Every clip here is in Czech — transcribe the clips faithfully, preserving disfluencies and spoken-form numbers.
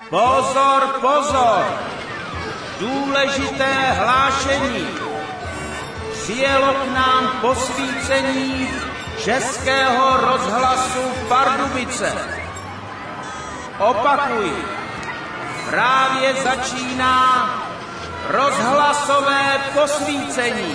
Pozor, pozor! Důležité hlášení. Přijelo k nám posvícení Českého rozhlasu Pardubice. Opakuji, právě začíná rozhlasové posvícení.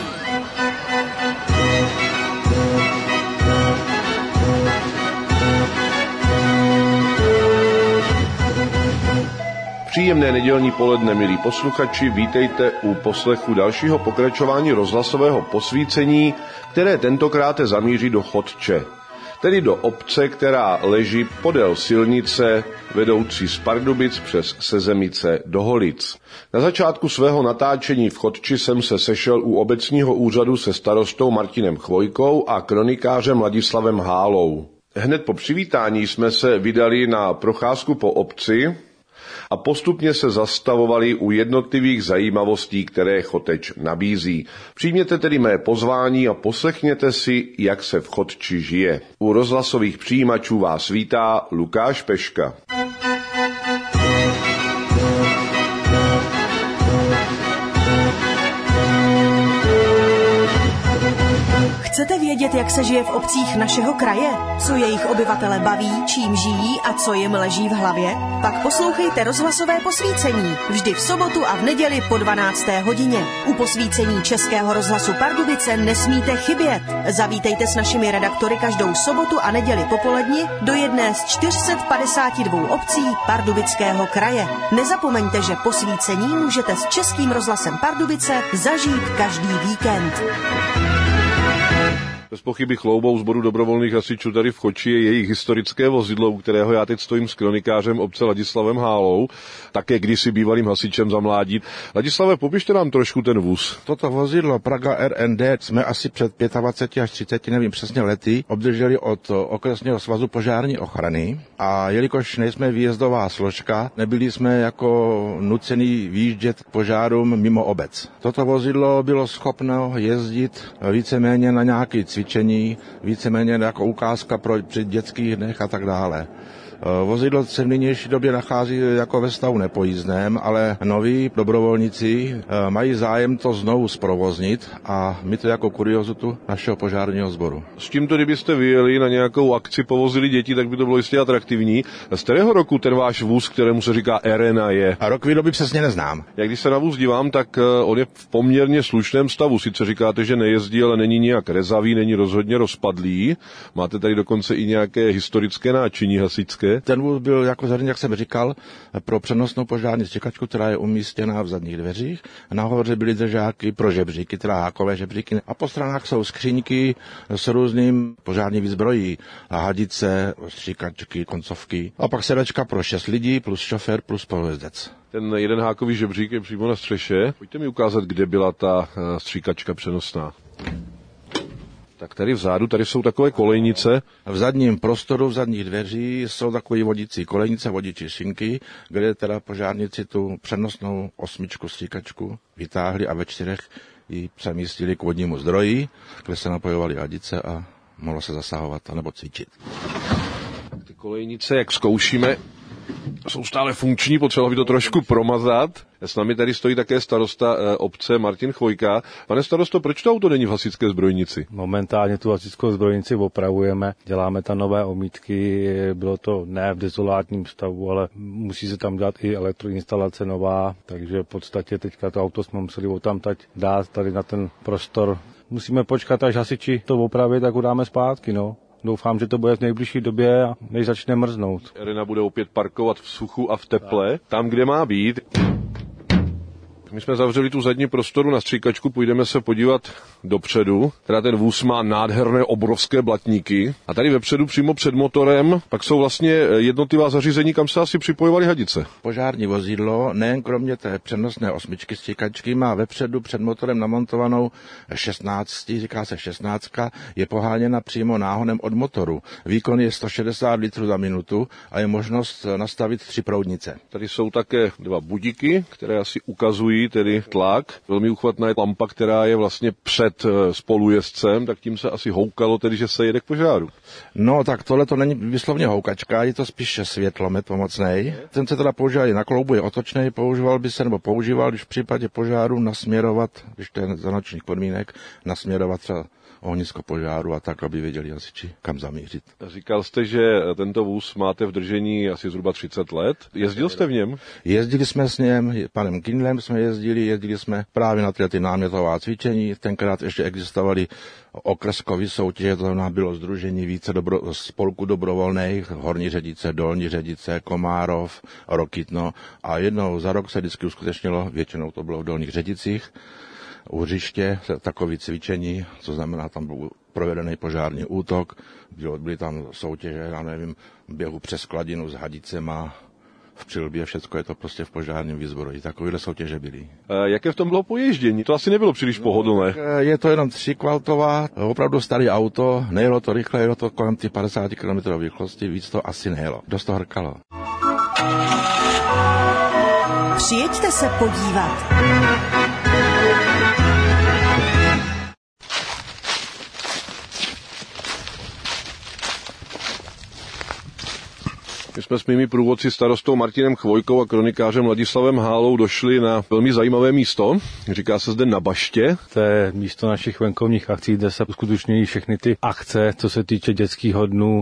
Příjemné nedělní poledne, milí posluchači, vítejte u poslechu dalšího pokračování rozhlasového posvícení, které tentokrát zamíří do Chodče, tedy do obce, která leží podél silnice vedoucí z Pardubic přes Sezemice do Holic. Na začátku svého natáčení v Chodči jsem se sešel u obecního úřadu se starostou Martinem Chvojkou a kronikářem Ladislavem Hálou. Hned po přivítání jsme se vydali na procházku po obci a postupně se zastavovali u jednotlivých zajímavostí, které Choteč nabízí. Přijměte tedy mé pozvání a poslechněte si, jak se v Chodči žije. U rozhlasových přijímačů vás vítá Lukáš Peška. Chcete vědět, jak se žije v obcích našeho kraje? Co jejich obyvatele baví, čím žijí a co jim leží v hlavě? Pak poslouchejte rozhlasové posvícení vždy v sobotu a v neděli po dvanácté hodině. U posvícení Českého rozhlasu Pardubice nesmíte chybět. Zavítejte s našimi redaktory každou sobotu a neděli popoledni do jedné z čtyři sta padesát dva obcí Pardubického kraje. Nezapomeňte, že posvícení můžete s Českým rozhlasem Pardubice zažít každý víkend. Bez pochyby chloubou sboru dobrovolných hasičů tady v Chodči je jejich historické vozidlo, u kterého já teď stojím s kronikářem obce Ladislavem Hálou, také kdysi bývalým hasičem za mládí. Ladislave, popište nám trošku ten vůz. Toto vozidlo Praga R N D jsme asi před dvaceti pěti až třiceti, nevím přesně lety, obdrželi od okresního svazu požární ochrany a jelikož nejsme výjezdová složka, nebyli jsme jako nucený výjíždět k požárům mimo obec. Toto vozidlo bylo schopno jezdit víceméně na nějaký cvičení, víceméně jako ukázka pro, při dětských dnech a tak dále. Vozidlo se v nynější době nachází jako ve stavu nepojízdném, ale noví dobrovolníci mají zájem to znovu zprovoznit a my to jako kuriozitu našeho požárního sboru. S tímto, kdybyste vyjeli na nějakou akci, povozili děti, tak by to bylo jistě atraktivní. Z kterého roku ten váš vůz, kterému se říká Arena, je? A rok výroby přesně neznám. Jak když se na vůz dívám, tak on je v poměrně slušném stavu. Sice říkáte, že nejezdí, ale není nějak rezavý, není rozhodně rozpadlý. Máte tady dokonce i nějaké historické náčiní hasičské. Ten vůz byl jako zařízen, jak jsem říkal, pro přenosnou požární stěkačku, která je umístěna v zadních dveřích. Nahoře byly držáky pro žebříky, teda hákové žebříky. A po stranách jsou skříňky s různým požární výzbrojí. Hadice, stříkačky, koncovky. A pak sedačka pro šest lidí, plus šofér, plus pojezdec. Ten jeden hákový žebřík je přímo na střeše. Pojďte mi ukázat, kde byla ta stříkačka přenosná. Tak tady vzadu, tady jsou takové kolejnice. V zadním prostoru, v zadních dveří jsou takové vodící kolejnice, vodičí šinky, kde teda požárníci tu přenosnou osmičku stříkačku vytáhli a ve čtyřech ji přemístili k vodnímu zdroji, kde se napojovaly hadice a mohlo se zasahovat anebo cvičit. Tak ty kolejnice, jak zkoušíme, jsou stále funkční, potřeba by to trošku promazat. S námi tady stojí také starosta e, obce Martin Chvojka. Pane starosto, proč to auto není v hasičské zbrojnici? Momentálně tu hasičskou zbrojnici opravujeme, děláme tam nové omítky, bylo to ne v dezolátním stavu, ale musí se tam dát i elektroinstalace nová, takže v podstatě teďka to auto jsme museli odtamtať dát tady na ten prostor. Musíme počkat, až hasiči to opraví, tak ho dáme zpátky, no. Doufám, že to bude v nejbližší době, než začne mrznout. Arena bude opět parkovat v suchu a v teple, tam, kde má být. My jsme zavřeli tu zadní prostoru na stříkačku, půjdeme se podívat dopředu. Teda ten vůz má nádherné obrovské blatníky. A tady vepředu přímo před motorem pak jsou vlastně jednotlivá zařízení, kam se asi připojovaly hadice. Požární vozidlo nejen kromě té přenosné osmičky stříkačky má vepředu před motorem namontovanou šestnáct, říká se šestnáctka, je poháněna přímo náhonem od motoru. Výkon je sto šedesát litrů za minutu a je možnost nastavit tři proudnice. Tady jsou také dva budíky, které asi ukazují kůli, tedy tlak. Velmi uchvatná je lampa, která je vlastně před spolujezdcem, tak tím se asi houkalo, tedy že se jede k požáru. No tak tohle to není vyslovně houkačka, je to spíše světlomet pomocnej. Ten se teda používá i na kloubu, je otočnej, používal by se nebo používal, když v případě požáru nasměrovat, když to je za nočních podmínek, nasměrovat třeba ohnisko požáru a tak, aby věděli hasiči, kam zamířit. Říkal jste, že tento vůz máte v držení asi zhruba třicet let. Jezdil jste v něm? Jezdili jsme s něm, panem Kindlem jsme jezdili, jezdili jsme právě na tyhle ty námětová cvičení. Tenkrát ještě existovaly okreskový soutěže, to znamená bylo sdružení více dobro, spolku dobrovolných, Horní Ředice, Dolní Ředice, Komárov, Rokytno a jednou za rok se vždycky uskutečnilo, většinou to bylo v Dolních Ředicích, u hřiště takové cvičení, co znamená, tam byl provedený požární útok, byly tam soutěže, já nevím, běhu přes skladinu s hadicema, v přilbě, všecko je to prostě v požárním výzbroji. Takovéhle soutěže byly. A jaké v tom bylo poježdění? To asi nebylo příliš pohodlné. No, je to jenom třikvaltová, opravdu starý auto, nejelo to rychle, jelo to kolem ty padesát kilometrů rychlosti, víc to asi nejelo. Dost to hrkalo. Přijeďte se podívat. My jsme s mými průvodci starostou Martinem Chvojkou a kronikářem Ladislavem Hálou došli na velmi zajímavé místo. Říká se zde Na Baště. To je místo našich venkovních akcí, kde se uskutečňují všechny ty akce, co se týče dětských dnů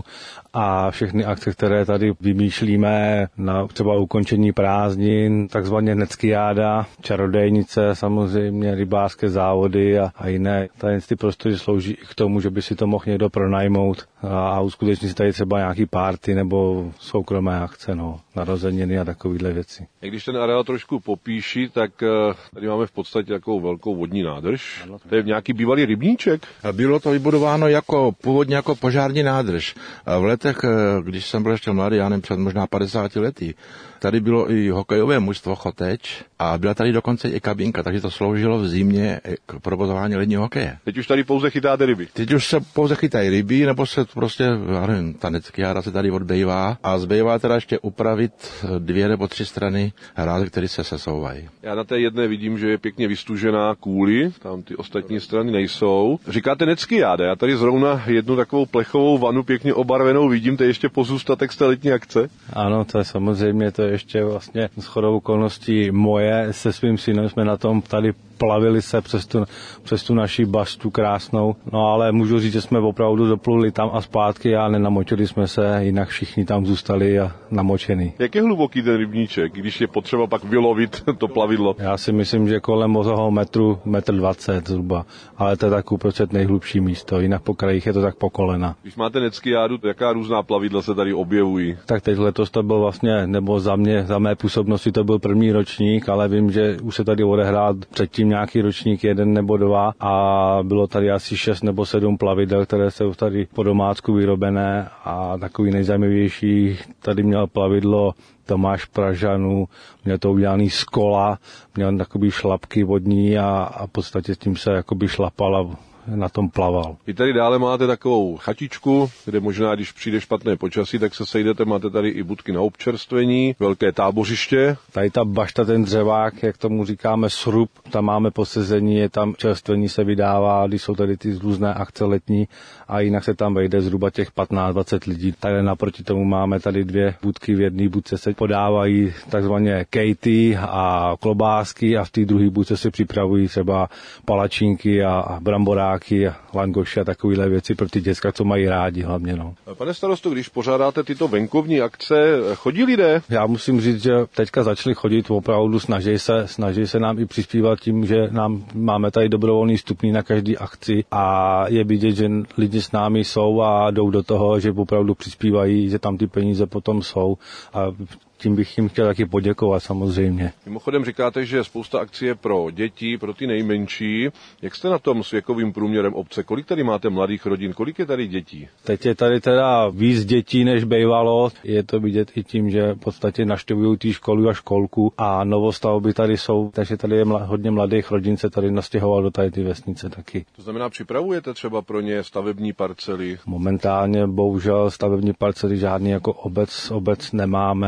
a všechny akce, které tady vymýšlíme na třeba ukončení prázdnin, takzvaně Neckiáda, čarodejnice, samozřejmě rybářské závody a, a jiné. Tady ty prostory slouží i k tomu, že by si to mohl někdo pronajmout a, a uskutečnit si tady třeba nějaký party nebo soukromé akce, no, narozeniny a takovéhle věci. A když ten areál trošku popíši, tak tady máme v podstatě takovou velkou vodní nádrž. To je nějaký bývalý rybníček. Bylo to vybudováno jako původně jako požární nádrž. V letech, když jsem byl ještě mladý, já nevím, před možná padesáti lety, tady bylo i hokejové mužstvo Choteč a byla tady dokonce i kabinka, takže to sloužilo v zimě k provozování ledního hokeje. Teď už tady pouze chytáte ryby. Teď už se pouze chytají ryby, nebo se prostě, já nevím, ta Neckiáda se tady odbejvá a zbývá teda ještě upravit dvě nebo tři strany hráze, které se sesouvají. Já na té jedné vidím, že je pěkně vystužená kůli, tam ty ostatní strany nejsou. Říkáte Neckiáda, já tady zrovna jednu takovou plechovou vanu pěkně obarvenou vidím, to je ještě pozůstatek z té letní akce. Ano, to je samozřejmě, to je ještě vlastně shodou okolností moje, se svým synem jsme na tom tady plavili se přes tu, přes tu naši baštu krásnou, no ale můžu říct, že jsme opravdu dopluli tam a zpátky a nenamočili jsme se, jinak všichni tam zůstali a namočený. Jak je hluboký ten rybníček, když je potřeba pak vylovit to plavidlo? Já si myslím, že kolem toho metru, metr dvacet zhruba, ale to je tak uprostřed nejhlubší místo, jinak po krajích je to tak po kolena. Když máte Neckiádu, jaká různá plavidla se tady objevují? Tak teď letos to byl vlastně, nebo za mě, za mé působnosti to byl první ročník, ale vím, že už se tady odehrál předtím nějaký ročník jeden nebo dva a bylo tady asi šest nebo sedm plavidel, které jsou tady po domácku vyrobené a takový nejzajímavější tady měl plavidlo Tomáš Pražanů, měl to udělaný z kola, měl takový šlapky vodní a, a v podstatě s tím se jakoby šlapal a na tom plaval. Vy tady dále máte takovou chatičku, kde možná, když přijde špatné počasí, tak se sejdete, máte tady i budky na občerstvení, velké tábořiště. Tady ta bašta, ten dřevák, jak tomu říkáme srub, tam máme posezení, je tam čerstvení se vydává, když jsou tady ty různé akce letní a jinak se tam vejde zhruba těch patnáct dvacet lidí. Tady naproti tomu máme tady dvě budky, v jedné budce se podávají takzvaně kejty a klobásky a v té druhé budce se připravují třeba palačinky a, a bramboráky a langoši a takovéhle věci pro ty děcka, co mají rádi hlavně. No. Pane starosto, když pořádáte tyto venkovní akce, chodí lidé? Já musím říct, že teďka začali chodit opravdu, snaží se, snaží se nám i přispívat tím, že nám máme tady dobrovolný vstupný na každý akci a je vidět, že lidi s námi jsou a jdou do toho, že opravdu přispívají, že tam ty peníze potom jsou a tím bych jim chtěl taky poděkovat samozřejmě. Mimochodem říkáte, že spousta akcí je pro děti, pro ty nejmenší. Jak jste na tom s věkovým průměrem obce? Kolik tady máte mladých rodin? Kolik je tady dětí? Teď je tady teda víc dětí, než bývalo. Je to vidět i tím, že v podstatě navštěvují ty školy a školku a novostavby tady jsou, takže tady je mla, hodně mladých rodin se tady nastěhoval do tady ty vesnice taky. To znamená, připravujete třeba pro ně stavební parcely? Momentálně bohužel stavební parcely žádný jako obec, obec nemáme, takže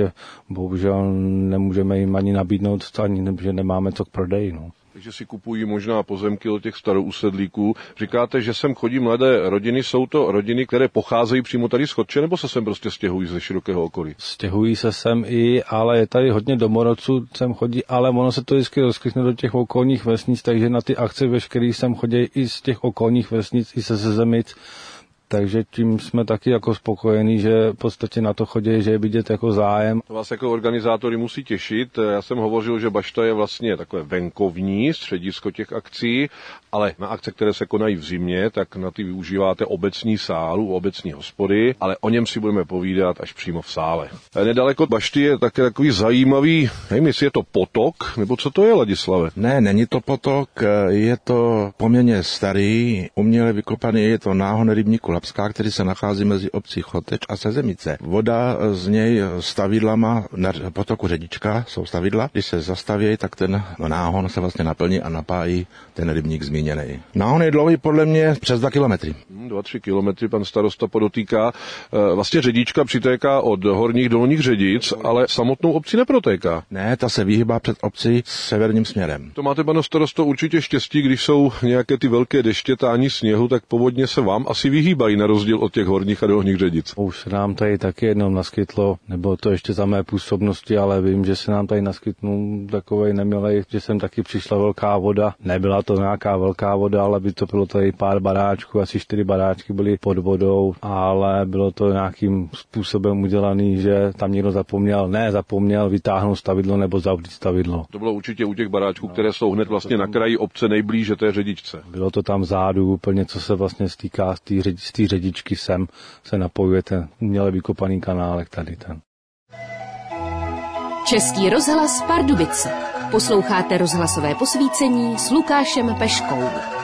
takže bohužel nemůžeme jim ani nabídnout, ani že nemáme co k prodeji. No. Takže si kupují možná pozemky od těch starousedlíků. Říkáte, že sem chodí mladé rodiny. Jsou to rodiny, které pocházejí přímo tady z Chodče, nebo se sem prostě stěhují ze širokého okolí? Stěhují se sem i, ale je tady hodně domorodců, sem chodí, ale ono se to vždycky rozklikne do těch okolních vesnic, takže na ty akce veškerý sem chodí i z těch okolních vesnic, i se Sezemic. Takže tím jsme taky jako spokojení, že v podstatě na to chodí, že je vidět jako zájem. To vás jako organizátory musí těšit. Já jsem hovořil, že Bašta je vlastně takové venkovní středisko těch akcí, ale na akce, které se konají v zimě, tak na ty využíváte obecní sálu, obecní hospody, ale o něm si budeme povídat až přímo v sále. Nedaleko od Bašty je také takový zajímavý, nevím, jestli je to potok, nebo co to je, Ladislave? Ne, není to potok, je to poměrně starý, uměle vykopaný, je to náhon rybníku Lapská, který se nachází mezi obcí Choteč a Sezemice. Voda z něj stavidlama na potoku Ředička jsou stavidla. Když se zastaví, tak ten náhon se vlastně naplní a napájí ten rybník zmíněný. Náhon je dlouhý podle mě přes dva kilometry. Dva, tři kilometry, pan starosta podotýká. Vlastně Ředička přitéká od Horních Dolních Ředic, ale samotnou obci neprotéká. Ne, ta se vyhýbá před obcí severním směrem. To máte, pane starosto, určitě štěstí, když jsou nějaké ty velké deště, tání sněhu, tak povodně se vám asi vyhýbají na rozdíl od těch Horních a Dolních Ředic. Už se nám tady taky jednou naskytlo, nebo to ještě za mé působnosti, ale vím, že se nám tady naskytnul takovej nemilej, že sem taky přišla velká voda. Nebyla to nějaká velká voda, ale by to bylo tady pár baráčků, asi čtyři baráčky byly pod vodou, ale bylo to nějakým způsobem udělaný, že tam někdo zapomněl, ne zapomněl vytáhnout stavidlo nebo zavřít stavidlo. To bylo určitě u těch baráčků, které jsou hned vlastně na kraji obce nejblíže té Ředičce. Bylo to tam zádu úplně, co se vlastně stýká z té ředi, ředičky sem, se napojuje ten uměle vykopaný kanálek tady ten. Český rozhlas Pardubice. Posloucháte rozhlasové posvícení s Lukášem Peškou.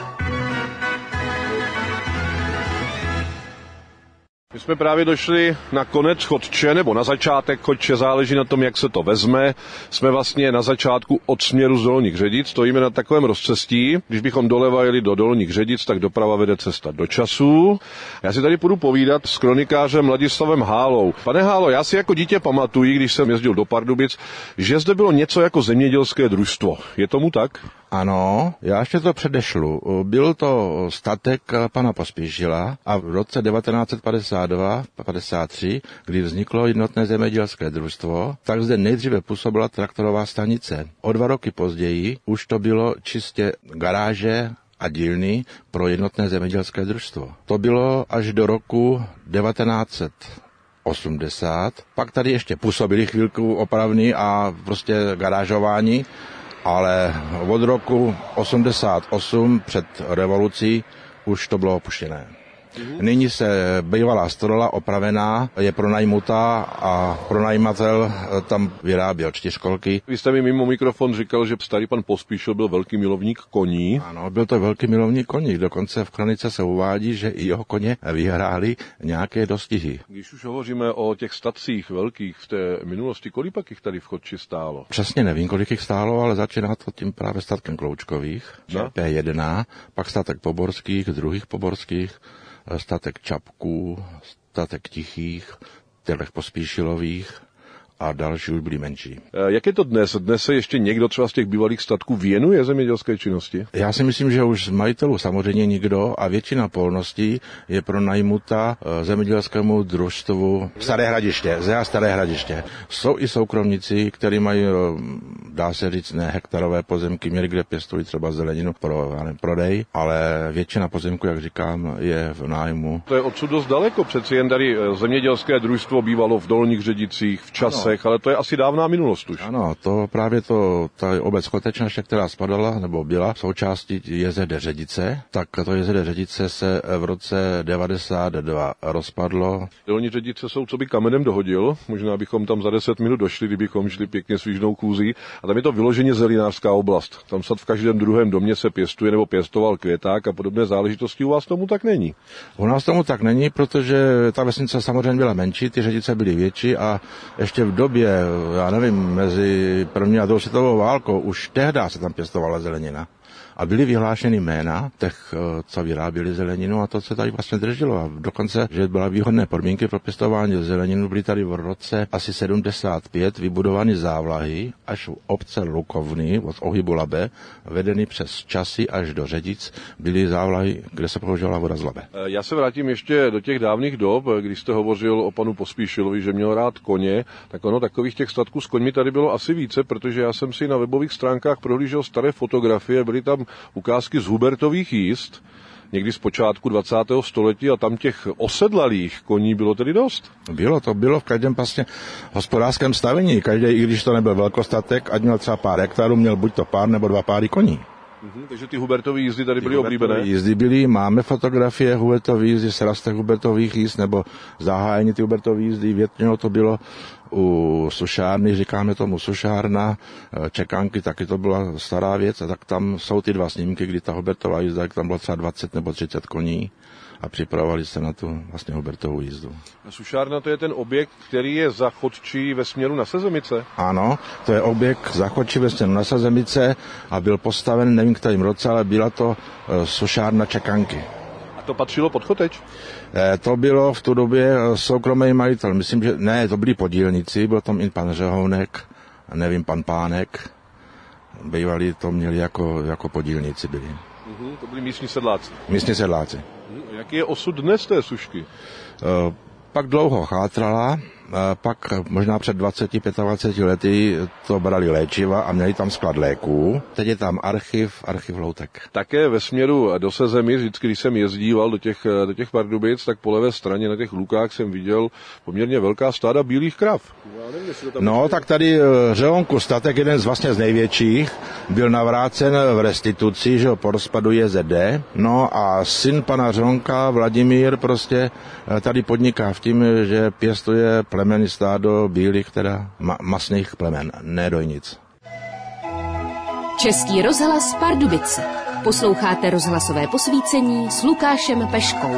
My jsme právě došli na konec Chodče, nebo na začátek Chodče, záleží na tom, jak se to vezme. Jsme vlastně na začátku od směru z Dolních Ředic, stojíme na takovém rozcestí. Když bychom doleva jeli do Dolních Ředic, tak doprava vede cesta do Časů. Já si tady půjdu povídat s kronikářem Ladislavem Hálou. Pane Hálo, já si jako dítě pamatuji, když jsem jezdil do Pardubic, že zde bylo něco jako zemědělské družstvo. Je tomu tak? Ano, já ještě to předešlu. Byl to statek pana Pospíšila a v roce devatenáct padesát dva padesát tři, kdy vzniklo jednotné zemědělské družstvo, tak zde nejdříve působila traktorová stanice. O dva roky později už to bylo čistě garáže a dílny pro jednotné zemědělské družstvo. To bylo až do roku devatenáct osmdesát. Pak tady ještě působili chvilku opravný a prostě garážování, ale od roku osmdesát osm před revolucí už to bylo opuštěné. Nyní se bývalá stodola opravená, je pronajmutá a pronajímatel tam vyráběl čtyřkolky. Vy jste mi mimo mikrofon říkal, že starý pan Pospíšil byl velký milovník koní. Ano, byl to velký milovník koní. Dokonce v kronice se uvádí, že i jeho koně vyhráli nějaké dostihy. Když už hovoříme o těch statcích velkých v té minulosti, kolik pak jich tady v Chodči stálo? Přesně nevím, kolik jich stálo, ale začíná to tím právě statkem Kloučkových, no. P jedna, pak statek Poborských, druhých Poborských, statek Čapků, statek Tichých, těch Pospíšilových a další už byly menší. Jak je to dnes? Dnes se ještě někdo třeba z těch bývalých statků věnuje zemědělské činnosti? Já si myslím, že už z majitelů samozřejmě nikdo a většina polností je pronajmuta zemědělskému družstvu Staré Hradiště, Zea Staré Hradiště. Jsou i soukromníci, kteří mají, dá se říct, ne hektarové pozemky, měli kde pěstují třeba zeleninu pro nevím, prodej, ale většina pozemků, jak říkám, je v nájmu. To je odsud dost daleko, přeci jen tady zemědělské družstvo bývalo v Dolních Ředicích, v Čase. Ale to je asi dávná minulost už. Ano, to právě to, ta obec Chotečnaště, která spadala, nebo byla součástí J Z D Ředice, tak to J Z D Ředice se v roce devadesát dva rozpadlo. Dolní Ředice jsou, co by kamenem dohodil, možná bychom tam za deset minut došli, kdybychom šli pěkně svížnou kůzí. A tam je to vyloženě zelinářská oblast. Tam snad v každém druhém domě se pěstuje nebo pěstoval květák a podobné záležitosti. U vás tomu tak není? U nás tomu tak není, protože ta vesnice samozřejmě byla menší, ty Ředice byly větší a ještě v době, já nevím, mezi první a druhou světovou válkou už tehdy se tam pěstovala zelenina. a byly vyhlášeny jména těch, co vyráběli zeleninu a to se tady vlastně drželo. A dokonce, že byla výhodné podmínky pro pěstování zeleninu, byly tady v roce asi sedmdesát pět vybudovány závlahy až v obce Lukovny od Ohybu Labe, vedeny přes Časy až do Ředic, byly závlahy, kde se používala voda z Labe. Já se vrátím ještě do těch dávných dob, když jste hovořil o panu Pospíšilovi, že měl rád koně, tak ono takových těch statků s koňmi tady bylo asi více, protože já jsem si na webových stránkách prohlížel staré fotografie, byly tam ukázky z Hubertových jízd, někdy z počátku dvacátého století a tam těch osedlalých koní bylo tedy dost. Bylo, to bylo v každém vlastně hospodářském stavení. Každý, i když to nebyl velkostatek, ať měl třeba pár hektarů, měl buď to pár nebo dva páry koní. Mhm, takže ty Hubertové jízdy tady ty byly oblíbené? Jízdy byly, máme fotografie Hubertových jízdy, srastek Hubertových jízd nebo zahájení ty Hubertových jízdy, většinou to bylo u sušárny, říkáme tomu sušárna, čekánky, taky to byla stará věc a tak tam jsou ty dva snímky, kdy ta Hubertová jízda, tam bylo třeba dvacet nebo třicet koní a připravovali se na tu vlastně Hubertovou jízdu. A sušárna to je ten objekt, který je za Chodčí ve směru na Sezemice? Ano, to je objekt za Chodčí ve směru na Sezemice a byl postaven, nevím kterým roce, ale byla to uh, sušárna čekánky. A to patřilo pod Choteč? Eh, to bylo v tu době soukromý majitel, myslím, že ne, to byli podílníci, byl tam i pan Řehounek, nevím, pan Pánek, bývali to měli jako, jako podílníci byli. Uhum, to byli místní sedláci. Místní sedláci. Uhum, jaký je osud dnes té sušky? Eh, pak dlouho chátrala, pak možná před dvacet dvacet pět lety to brali léčiva a měli tam sklad léků. Teď je tam archiv, archiv loutek. Také ve směru do Sezemic, vždycky, když jsem jezdíval do těch, do těch Pardubic, tak po levé straně na těch lukách jsem viděl poměrně velká stáda bílých krav. No, tak tady Řehonku statek, jeden z vlastně z největších, byl navrácen v restituci, že po rozpadu J Z D. No a syn pana Řehonka, Vladimír, prostě tady podniká v tím, že pěstuje plemeny stádo bílých, teda ma- masných plemen, ne dojnic. Český rozhlas Pardubice. Posloucháte rozhlasové posvícení s Lukášem Peškou.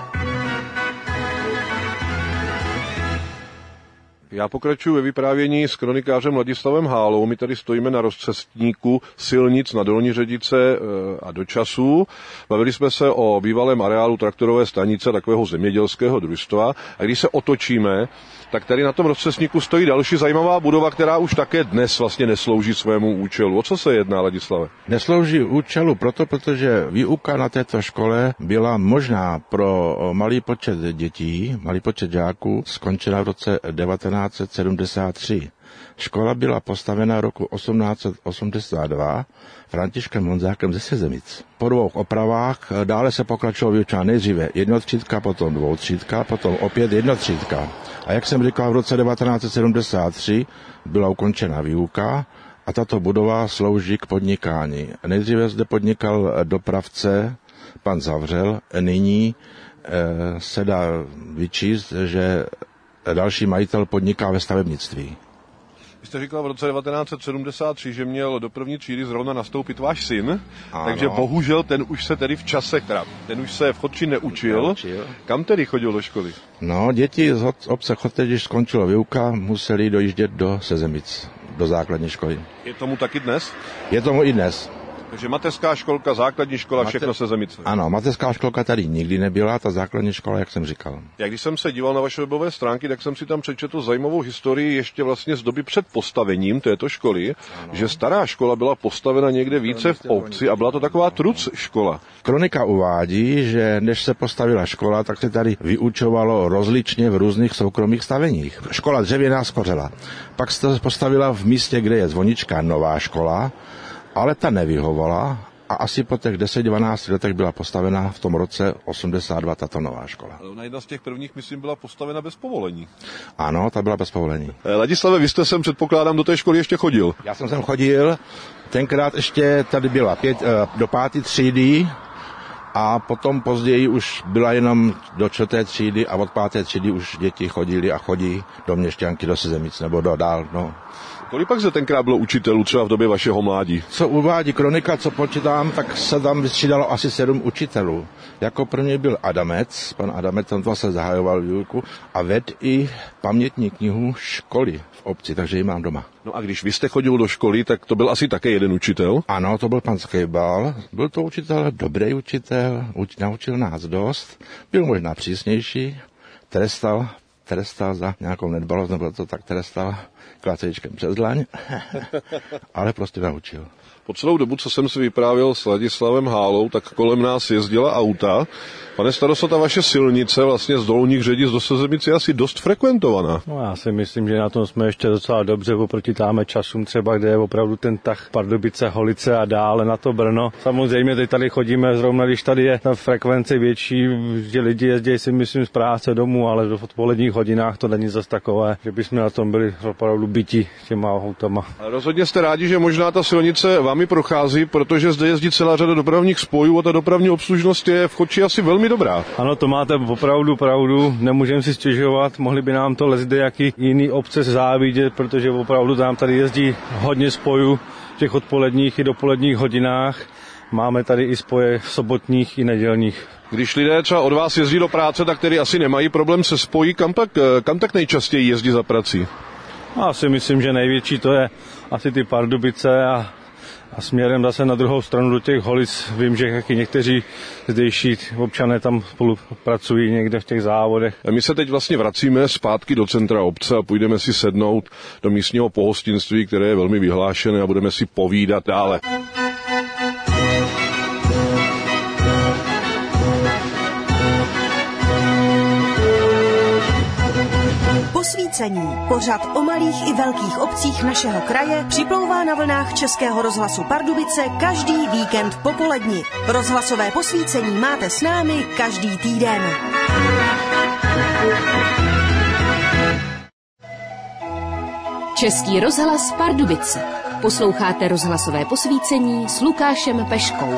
Já pokračuji ve vyprávění s kronikářem Ladislavem Hálou. My tady stojíme na rozcestníku silnic na Dolní Ředice a do Časů. Bavili jsme se o bývalém areálu traktorové stanice, takového zemědělského družstva. A když se otočíme, tak tady na tom rozcestníku stojí další zajímavá budova, která už také dnes vlastně neslouží svému účelu. O co se jedná, Ladislave? Neslouží účelu proto, protože výuka na této škole byla možná pro malý počet dětí, malý počet žáků, skončena v roce devatenáct set sedmdesát tři. Škola byla postavena roku osmnáct set osmdesát dva Františkem Honzákem ze Sezemic. Po dvou opravách dále se pokračovalo výuča nejdříve jednotřídka, potom dvoutřídka, potom opět jednotřídka. A jak jsem říkal, v roce devatenáct set sedmdesát tři byla ukončena výuka a tato budova slouží k podnikání. Nejdříve zde podnikal dopravce pan Zavřel, nyní eh, se dá vyčíst, že další majitel podniká ve stavebnictví. Vy jste říkal v roce devatenáct set sedmdesát tři, že měl do první třídy zrovna nastoupit váš syn, ano. Takže bohužel ten už se tedy v čase, teda, ten už se v Chodči neučil. neučil. Kam tedy chodil do školy? No, děti z obce Choteč, když skončila výuka, museli dojíždět do Sezemic, do základní školy. Je tomu taky dnes? Je tomu i dnes. Takže mateřská školka, základní škola, všechno Mate... Sezemice. Ano, mateřská školka tady nikdy nebyla, ta základní škola, jak jsem říkal. Jak když jsem se díval na vaše webové stránky, tak jsem si tam přečetl zajímavou historii ještě vlastně z doby před postavením této školy, ano. Že stará škola byla postavena někde více v obci a byla to taková truc škola. Kronika uvádí, že než se postavila škola, tak se tady vyučovalo rozličně v různých soukromých staveních. Škola dřevěná skořela. Pak se postavila v místě, kde je zvonička, nová škola, ale ta nevyhovala a asi po těch deset dvanáct letech byla postavena v tom roce osmdesát dva tato nová škola. Ale ona jedna z těch prvních, myslím, byla postavena bez povolení. Ano, ta byla bez povolení. Ladislave, vy jste sem, předpokládám, do té školy ještě chodil. Já jsem sem chodil, tenkrát ještě tady byla pět, do páté třídy a potom později už byla jenom do čtvrté třídy a od páté třídy už děti chodili a chodí do Měšťanky, do Sezemic nebo do dál, no. Kolik pak se tenkrát bylo učitelů třeba v době vašeho mládí? Co uvádí kronika, co počítám, tak se tam vystřídalo asi sedm učitelů. Jako první byl Adamec, pan Adamec, tam vlastně zahajoval výuku a ved i pamětní knihu školy v obci, takže ji mám doma. No a když vy jste chodil do školy, tak to byl asi také jeden učitel? Ano, to byl pan Skejbal. Byl to učitel, dobrý učitel, uč, naučil nás dost, byl možná přísnější, trestal, trestal za nějakou nedbalost, nebo to tak trestal klacečkem přes dlaň, ale prostě naučil. Po celou dobu, co jsem si vyprávěl s Ladislavem Hálou, tak kolem nás jezdila auta. Pane starosto, ta vaše silnice vlastně z Dolních Ředic do Sezemic je asi dost frekventovaná. No já si myslím, že na tom jsme ještě docela dobře oproti táme časům třeba, kde je opravdu ten tah Pardubice, Holice a dále na to Brno. Samozřejmě teď tady chodíme zrovna, když tady je ta frekvence větší, že lidi jezdí si myslím z práce domů, ale v odpoledních hodinách to není zas takové, že bychom na tom byli opravdu byti těma autama. Ale rozhodně jste rádi, že možná ta silnice vámi prochází, protože zde jezdí celá řada dopravních spojů a ta dopravní obslužnost je v Chodči asi velmi dobrá. Ano, to máte opravdu pravdu, nemůžeme si stěžovat, mohli by nám to lezde jaký jiný obce závidět, protože opravdu tam tady jezdí hodně spojů v těch odpoledních i dopoledních hodinách. Máme tady i spoje v sobotních i nedělních. Když lidé třeba od vás jezdí do práce, tak tedy asi nemají problém se spojí, kam tak, kam tak nejčastěji jezdí za prací? Já si myslím, že největší to je asi ty Pardubice a A směrem zase na druhou stranu do těch Holic vím, že jaký někteří zdejší občané tam spolupracují někde v těch závodech. A my se teď vlastně vracíme zpátky do centra obce a půjdeme si sednout do místního pohostinství, které je velmi vyhlášené a budeme si povídat dále. Posvícení. Pořad o malých i velkých obcích našeho kraje připlouvá na vlnách Českého rozhlasu Pardubice každý víkend po poledni. Rozhlasové posvícení máte s námi každý týden. Český rozhlas Pardubice. Posloucháte rozhlasové posvícení s Lukášem Peškou.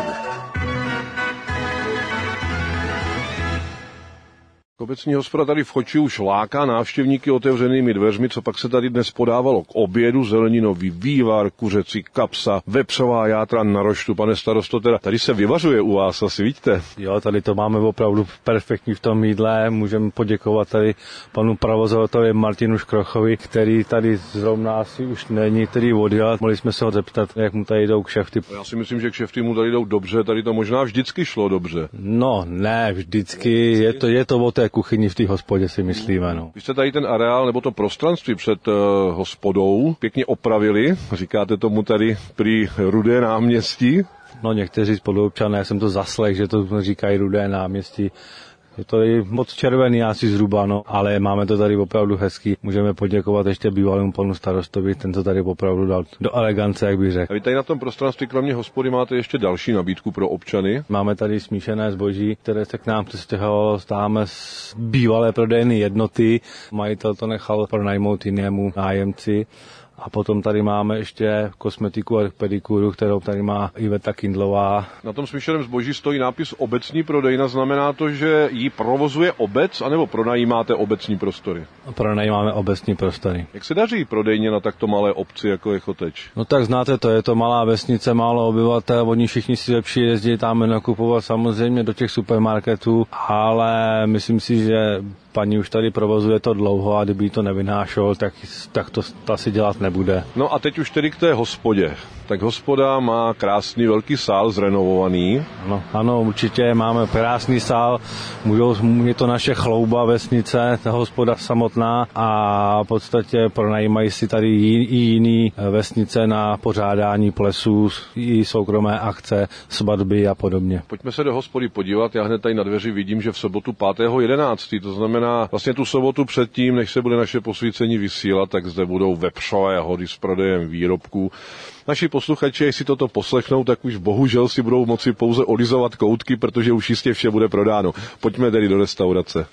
Obecní hospoda tady v Choči už láká návštěvníky otevřenými dveřmi, co pak se tady dnes podávalo k obědu: zeleninový vývar, kuřecí kapsa, vepřová játra na roštu. Pane starosto, teda tady se vyvařuje u vás, asi vidíte? Jo, tady to máme opravdu perfektní v tom jídle. Můžeme poděkovat tady panu provozovatovi Martinu Škrochovi, který tady zrovna asi už není, který odjel. Mohli jsme se ho zeptat, jak mu tady jdou kšefty. Já si myslím, že kšefty mu tady jdou dobře, tady to možná vždycky šlo dobře. No, ne, vždycky, je to, je to o té kuchyni v té hospodě, si myslíme. No. Vy jste tady ten areál nebo to prostranství před uh, hospodou pěkně opravili, říkáte tomu tady prý Rudé náměstí? No, někteří spoluobčané, jsem to zaslech, že to říkají Rudé náměstí. Je to i moc červený asi zhruba, no, ale máme to tady opravdu hezký. Můžeme poděkovat ještě bývalému panu starostovi, ten to tady opravdu dal do elegance, jak bych řekl. A vy tady na tom prostranství kromě hospody máte ještě další nabídku pro občany? Máme tady smíšené zboží, které se k nám přestěhovalo, stáváme z bývalé prodejny jednoty. Majitel to nechal pronajmout jinému nájemci. A potom tady máme ještě kosmetiku a pedikuru, kterou tady má Iveta Kindlová. Na tom smíšeném zboží stojí nápis obecní prodejna. Znamená to, že ji provozuje obec, anebo pronajímáte obecní prostory? Pronajímáme obecní prostory. Jak se daří prodejně na takto malé obci, jako je Choteč? No tak znáte to, je to malá vesnice, málo obyvatel, oni všichni si lepší jezdí tam nakupovat samozřejmě do těch supermarketů, ale myslím si, že paní už tady provozuje to dlouho a kdyby to nevynášel, tak, tak to, to asi dělat nebude. No a teď už tedy k té hospodě. Tak hospoda má krásný velký sál zrenovovaný. No, ano, určitě máme krásný sál, můžou, je to naše chlouba vesnice, ta hospoda samotná a v podstatě pronajímají si tady i jiný vesnice na pořádání plesů, i soukromé akce, svatby a podobně. Pojďme se do hospody podívat, já hned tady na dveři vidím, že v sobotu pátého jedenáctého to znamená vlastně tu sobotu předtím, než se bude naše posvícení vysílat, tak zde budou vepřové hody s prodejem výrobků. Naši posluchači, jestli toto poslechnou, tak už bohužel si budou moci pouze olizovat koutky, protože už jistě vše bude prodáno. Pojďme tedy do restaurace.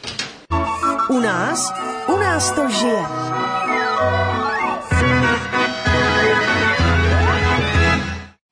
U nás, u nás to žije. Já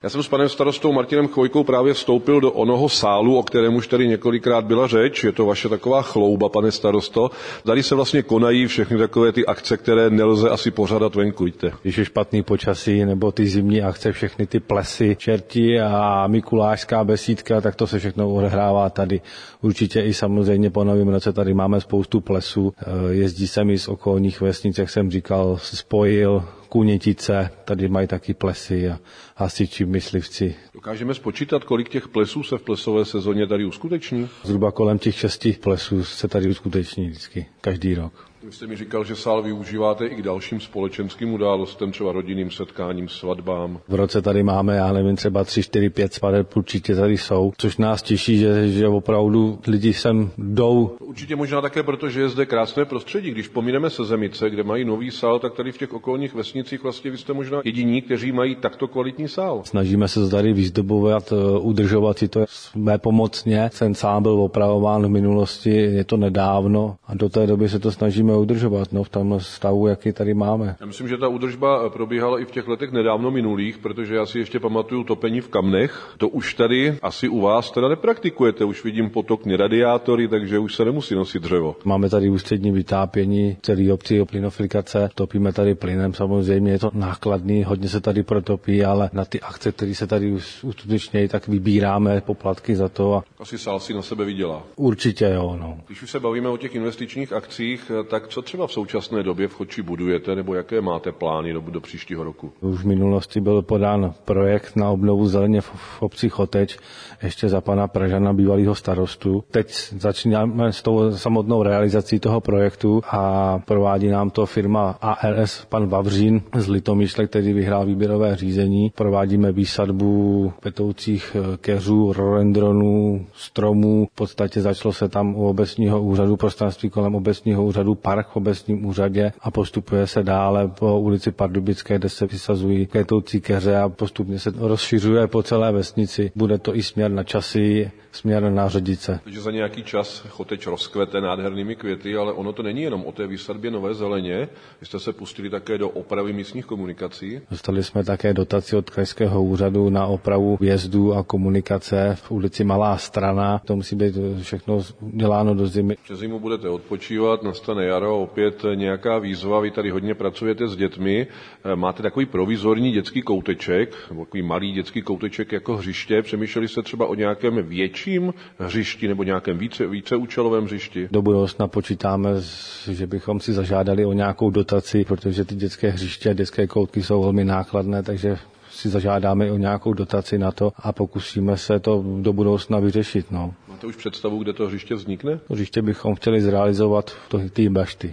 Já jsem s panem starostou Martinem Chvojkou právě vstoupil do onoho sálu, o kterém už tady několikrát byla řeč. Je to vaše taková chlouba, pane starosto. Tady se vlastně konají všechny takové ty akce, které nelze asi pořádat venku, víte. Když je špatný počasí nebo ty zimní akce, všechny ty plesy, čerti a mikulášská besídka, tak to se všechno odehrává tady. Určitě i samozřejmě po novém roce tady máme spoustu plesů. Jezdí se mi z okolních vesnic, jak jsem říkal, Spojil, Kunětice, tady mají taky plesy a hasiči, myslivci. Dokážeme spočítat, kolik těch plesů se v plesové sezóně tady uskuteční? Zhruba kolem těch šesti plesů se tady uskuteční vždycky, každý rok. Vy jste mi říkal, že sál využíváte i k dalším společenským událostem, třeba rodinným setkáním, svatbám. V roce tady máme, já nevím, třeba tři, čtyři, pět svadeb určitě tady jsou, což nás těší, že, že opravdu lidi sem jdou. Určitě možná také proto, že je zde krásné prostředí. Když pomineme Sezemice, kde mají nový sál, tak tady v těch okolních vesnicích vlastně vy jste možná jediní, kteří mají takto kvalitní sál. Snažíme se tady vyzdobovat, udržovat si to své pomocně. Ten sál byl opravován v minulosti, je to nedávno a do té doby se to snažíme udržovat, no, v tom stavu, jaký tady máme. Já myslím, že ta údržba probíhala i v těch letech nedávno minulých, protože já si ještě pamatuju topení v kamnech. To už tady asi u vás teda nepraktikujete, už vidím potokní radiátory, takže už se nemusí nosit dřevo. Máme tady ústřední vytápění, celý obcí plynofilikace, topíme tady plynem, samozřejmě je to nákladný, hodně se tady protopí, ale na ty akce, které se tady uskutečnějí, tak vybíráme poplatky za to. A... Asi sál si na sebe vydělá. Určitě jo, no. Když už se bavíme o těch investičních akcích, tak co třeba v současné době v Chodči budujete, nebo jaké máte plány do, do příštího roku? Už v minulosti byl podán projekt na obnovu zeleně v, v obci Choteč, ještě za pana Pražana, bývalého starostu. Teď začínáme s tou samotnou realizací toho projektu a provádí nám to firma A R S, pan Vavřín z Litomýšle, který vyhrál výběrové řízení. Provádíme výsadbu petoucích keřů, rhododendronů, stromů. V podstatě začalo se tam u obecního úřadu, prostranství kolem obecního úřadu, park v obecním úřadě a postupuje se dále po ulici Pardubické, kde se vysazují květoucí keře a postupně se rozšiřuje po celé vesnici. Bude to i směr na Časy, směr na Ředice. Takže za nějaký čas Choteč rozkvete nádhernými květy, ale ono to není jenom o té výsadbě nové zeleně. Vy jste se pustili také do opravy místních komunikací. Dostali jsme také dotaci od krajského úřadu na opravu vjezdů a komunikace v ulici Malá Strana. To musí být všechno děláno do zimy. Přes zimu budete odpočívat, nastane jaro, opět nějaká výzva. Vy tady hodně pracujete s dětmi. Máte takový provizorní dětský kouteček, nebo takový malý dětský kouteček jako hřiště. Přemýšleli jste třeba o nějakém větším hřišti nebo nějakém více, víceúčelovém hřišti? Do budoucna počítáme, že bychom si zažádali o nějakou dotaci, protože ty dětské hřiště a dětské koutky jsou velmi nákladné, takže si zažádáme o nějakou dotaci na to a pokusíme se to do budoucna vyřešit. No. Máte už představu, kde to hřiště vznikne? To hřiště bychom chtěli zrealizovat v té bašty.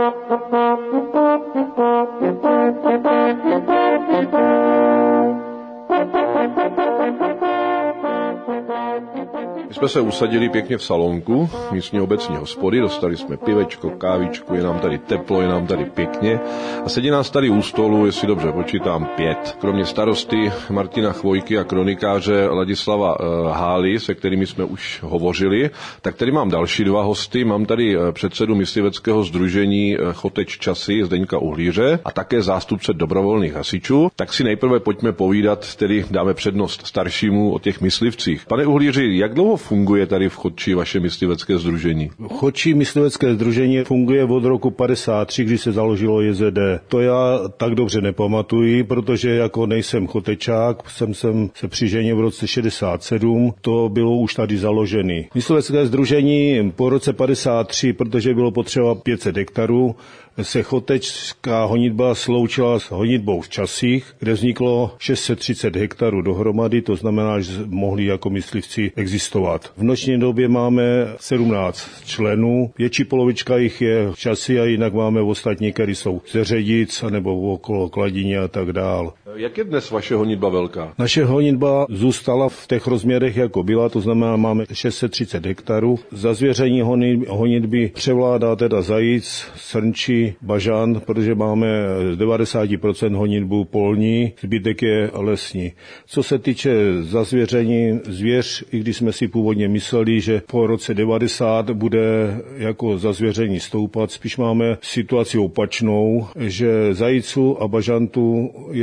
My jsme se usadili pěkně v salonku místní obecní hospody, dostali jsme pivečko, kávičku, je nám tady teplo, je nám tady pěkně a sedí nás tady u stolu, jestli dobře počítám, pět. Kromě starosty Martina Chvojky a kronikáře Ladislava Hály, se kterými jsme už hovořili, tak tady mám další dva hosty. Mám tady předsedu mysliveckého sdružení Choteč Časy Zdeňka Uhlíře a také zástupce dobrovolných hasičů. Tak si nejprve pojďme povídat, tedy dáme přednost staršímu o těch myslivcích. Pane Uhlíři, jak dlouho funguje tady v Chodči vaše myslivecké sdružení? Chodčí myslivecké sdružení funguje od roku padesát tři, kdy se založilo J Z D. To já tak dobře nepamatuji, protože jako nejsem chotečák, jsem, jsem se přiženil v roce šedesát sedm, to bylo už tady založený. Myslivecké sdružení po roce padesát tři, protože bylo potřeba pět set hektarů, se chotečská honitba sloučila s honitbou v Časích, kde vzniklo šest set třicet hektarů dohromady, to znamená, že mohli jako myslivci existovat. V noční době máme sedmnáct členů, větší polovička jich je v Časy a jinak máme ostatní, které jsou ze Ředic nebo okolo Kladině a tak dál. Jak je dnes vaše honitba velká? Naše honitba zůstala v těch rozměrech, jako byla, to znamená, máme šest set třicet hektarů. Za zvěření honitby převládá teda zajíc, srnčí, bažant, protože máme devadesát procent honitbu polní, zbytek je lesní. Co se týče zazvěření zvěř, i když jsme si původně mysleli, že po roce devadesát bude jako zazvěření stoupat, spíš máme situaci opačnou, že zajíců a bažantů je čím dál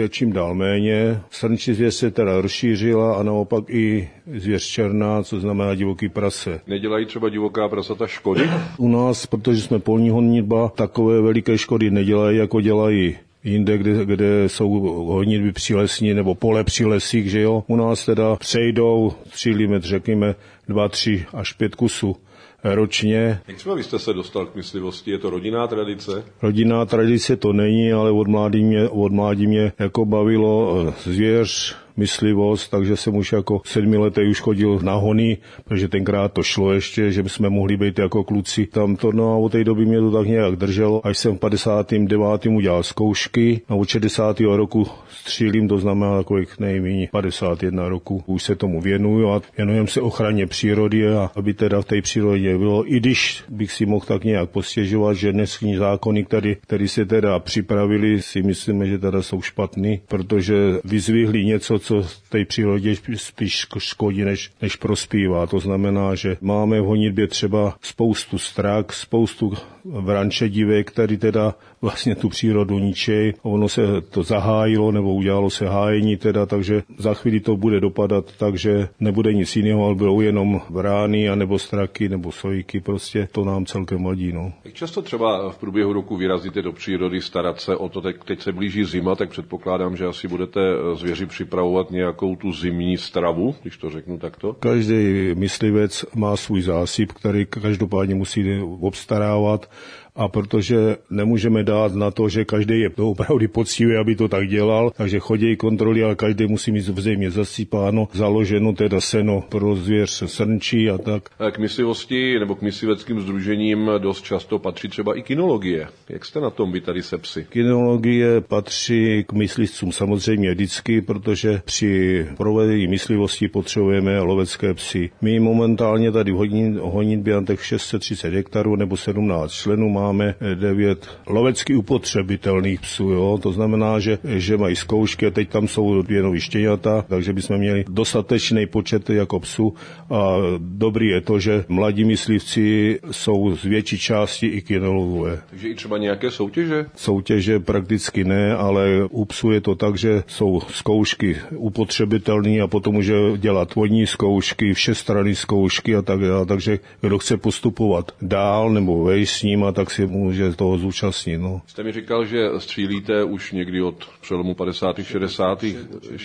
dál méně. Srnčí zvěř se teda rozšířila a naopak i zvěř černá, co znamená divoký prase. Nedělají třeba divoká prasata škody? U nás, protože jsme polní honitba, takové veliké škody nedělají, jako dělají jinde, kde, kde jsou honitby přilesní nebo pole při lesích, že jo. U nás teda přejdou, střílíme, řekněme, dva, tři až pět kusů ročně. Jak třeba vy jste se dostal k myslivosti? Je to rodinná tradice? Rodinná tradice to není, ale od mládí mě, od mládí mě jako bavilo zvěř, myslivost, takže jsem už jako sedmiletý už chodil na hony, protože tenkrát to šlo ještě, že jsme mohli být jako kluci tam to, no a od té doby mě to tak nějak drželo, až jsem v padesátém devátém udělal zkoušky a od šedesátého roku střílím, to znamená takových nejméně padesát jedna roku. Už se tomu věnuju a věnujem se ochraně přírody a aby teda v té přírodě bylo, i když bych si mohl tak nějak postěžovat, že dnešní zákony, které, které se teda připravili, si myslíme, že teda jsou špatný, protože vyzvihli něco, co v té přírodě spíš škodí, než, než prospívá. To znamená, že máme v honitbě třeba spoustu strak, spoustu vrančedivek, který teda vlastně tu přírodu ničej. Ono se to zahájilo, nebo udělalo se hájení teda, takže za chvíli to bude dopadat, takže nebude nic jiného, ale budou jenom vrány, anebo straky, nebo sojky, prostě to nám celkem vadí. No. Jak často třeba v průběhu roku vyrazíte do přírody starat se o to, teď, teď se blíží zima, tak předpokládám, že asi budete zvěři připravovat nějakou tu zimní stravu, když to řeknu takto? Každý myslivec má svůj zásyp, který každopádně musí obstarávat. A protože nemůžeme dát na to, že každý je to opravdu poctivý, aby to tak dělal, takže chodí kontroly, ale každý musí mít v zimě zasypáno, založeno teda seno pro zvěř srnčí a tak. K myslivosti nebo k mysliveckým sdružením dost často patří třeba i kynologie. Jak jste na tom vy tady se psy? Kynologie patří k myslivcům samozřejmě vždycky, protože při provedení myslivosti potřebujeme lovecké psy. My momentálně tady v honitbě těch šest set třicet hektarů nebo sedmnáct členů máme devět lovecky upotřebitelných psů, jo? To znamená, že, že mají zkoušky a teď tam jsou dvě nový štěňata, takže bychom měli dostatečný počet jako psů a dobrý je to, že mladí myslivci jsou z větší části i kynologové. Takže i třeba nějaké soutěže? Soutěže prakticky ne, ale u psů je to tak, že jsou zkoušky upotřebitelné a potom může dělat vodní zkoušky, všestranné zkoušky a tak dále, takže kdo chce postupovat dál nebo vejš s ním a tak si může toho zúčastnit. No. Jste mi říkal, že střílíte už někdy od přelomu padesátých šedesátých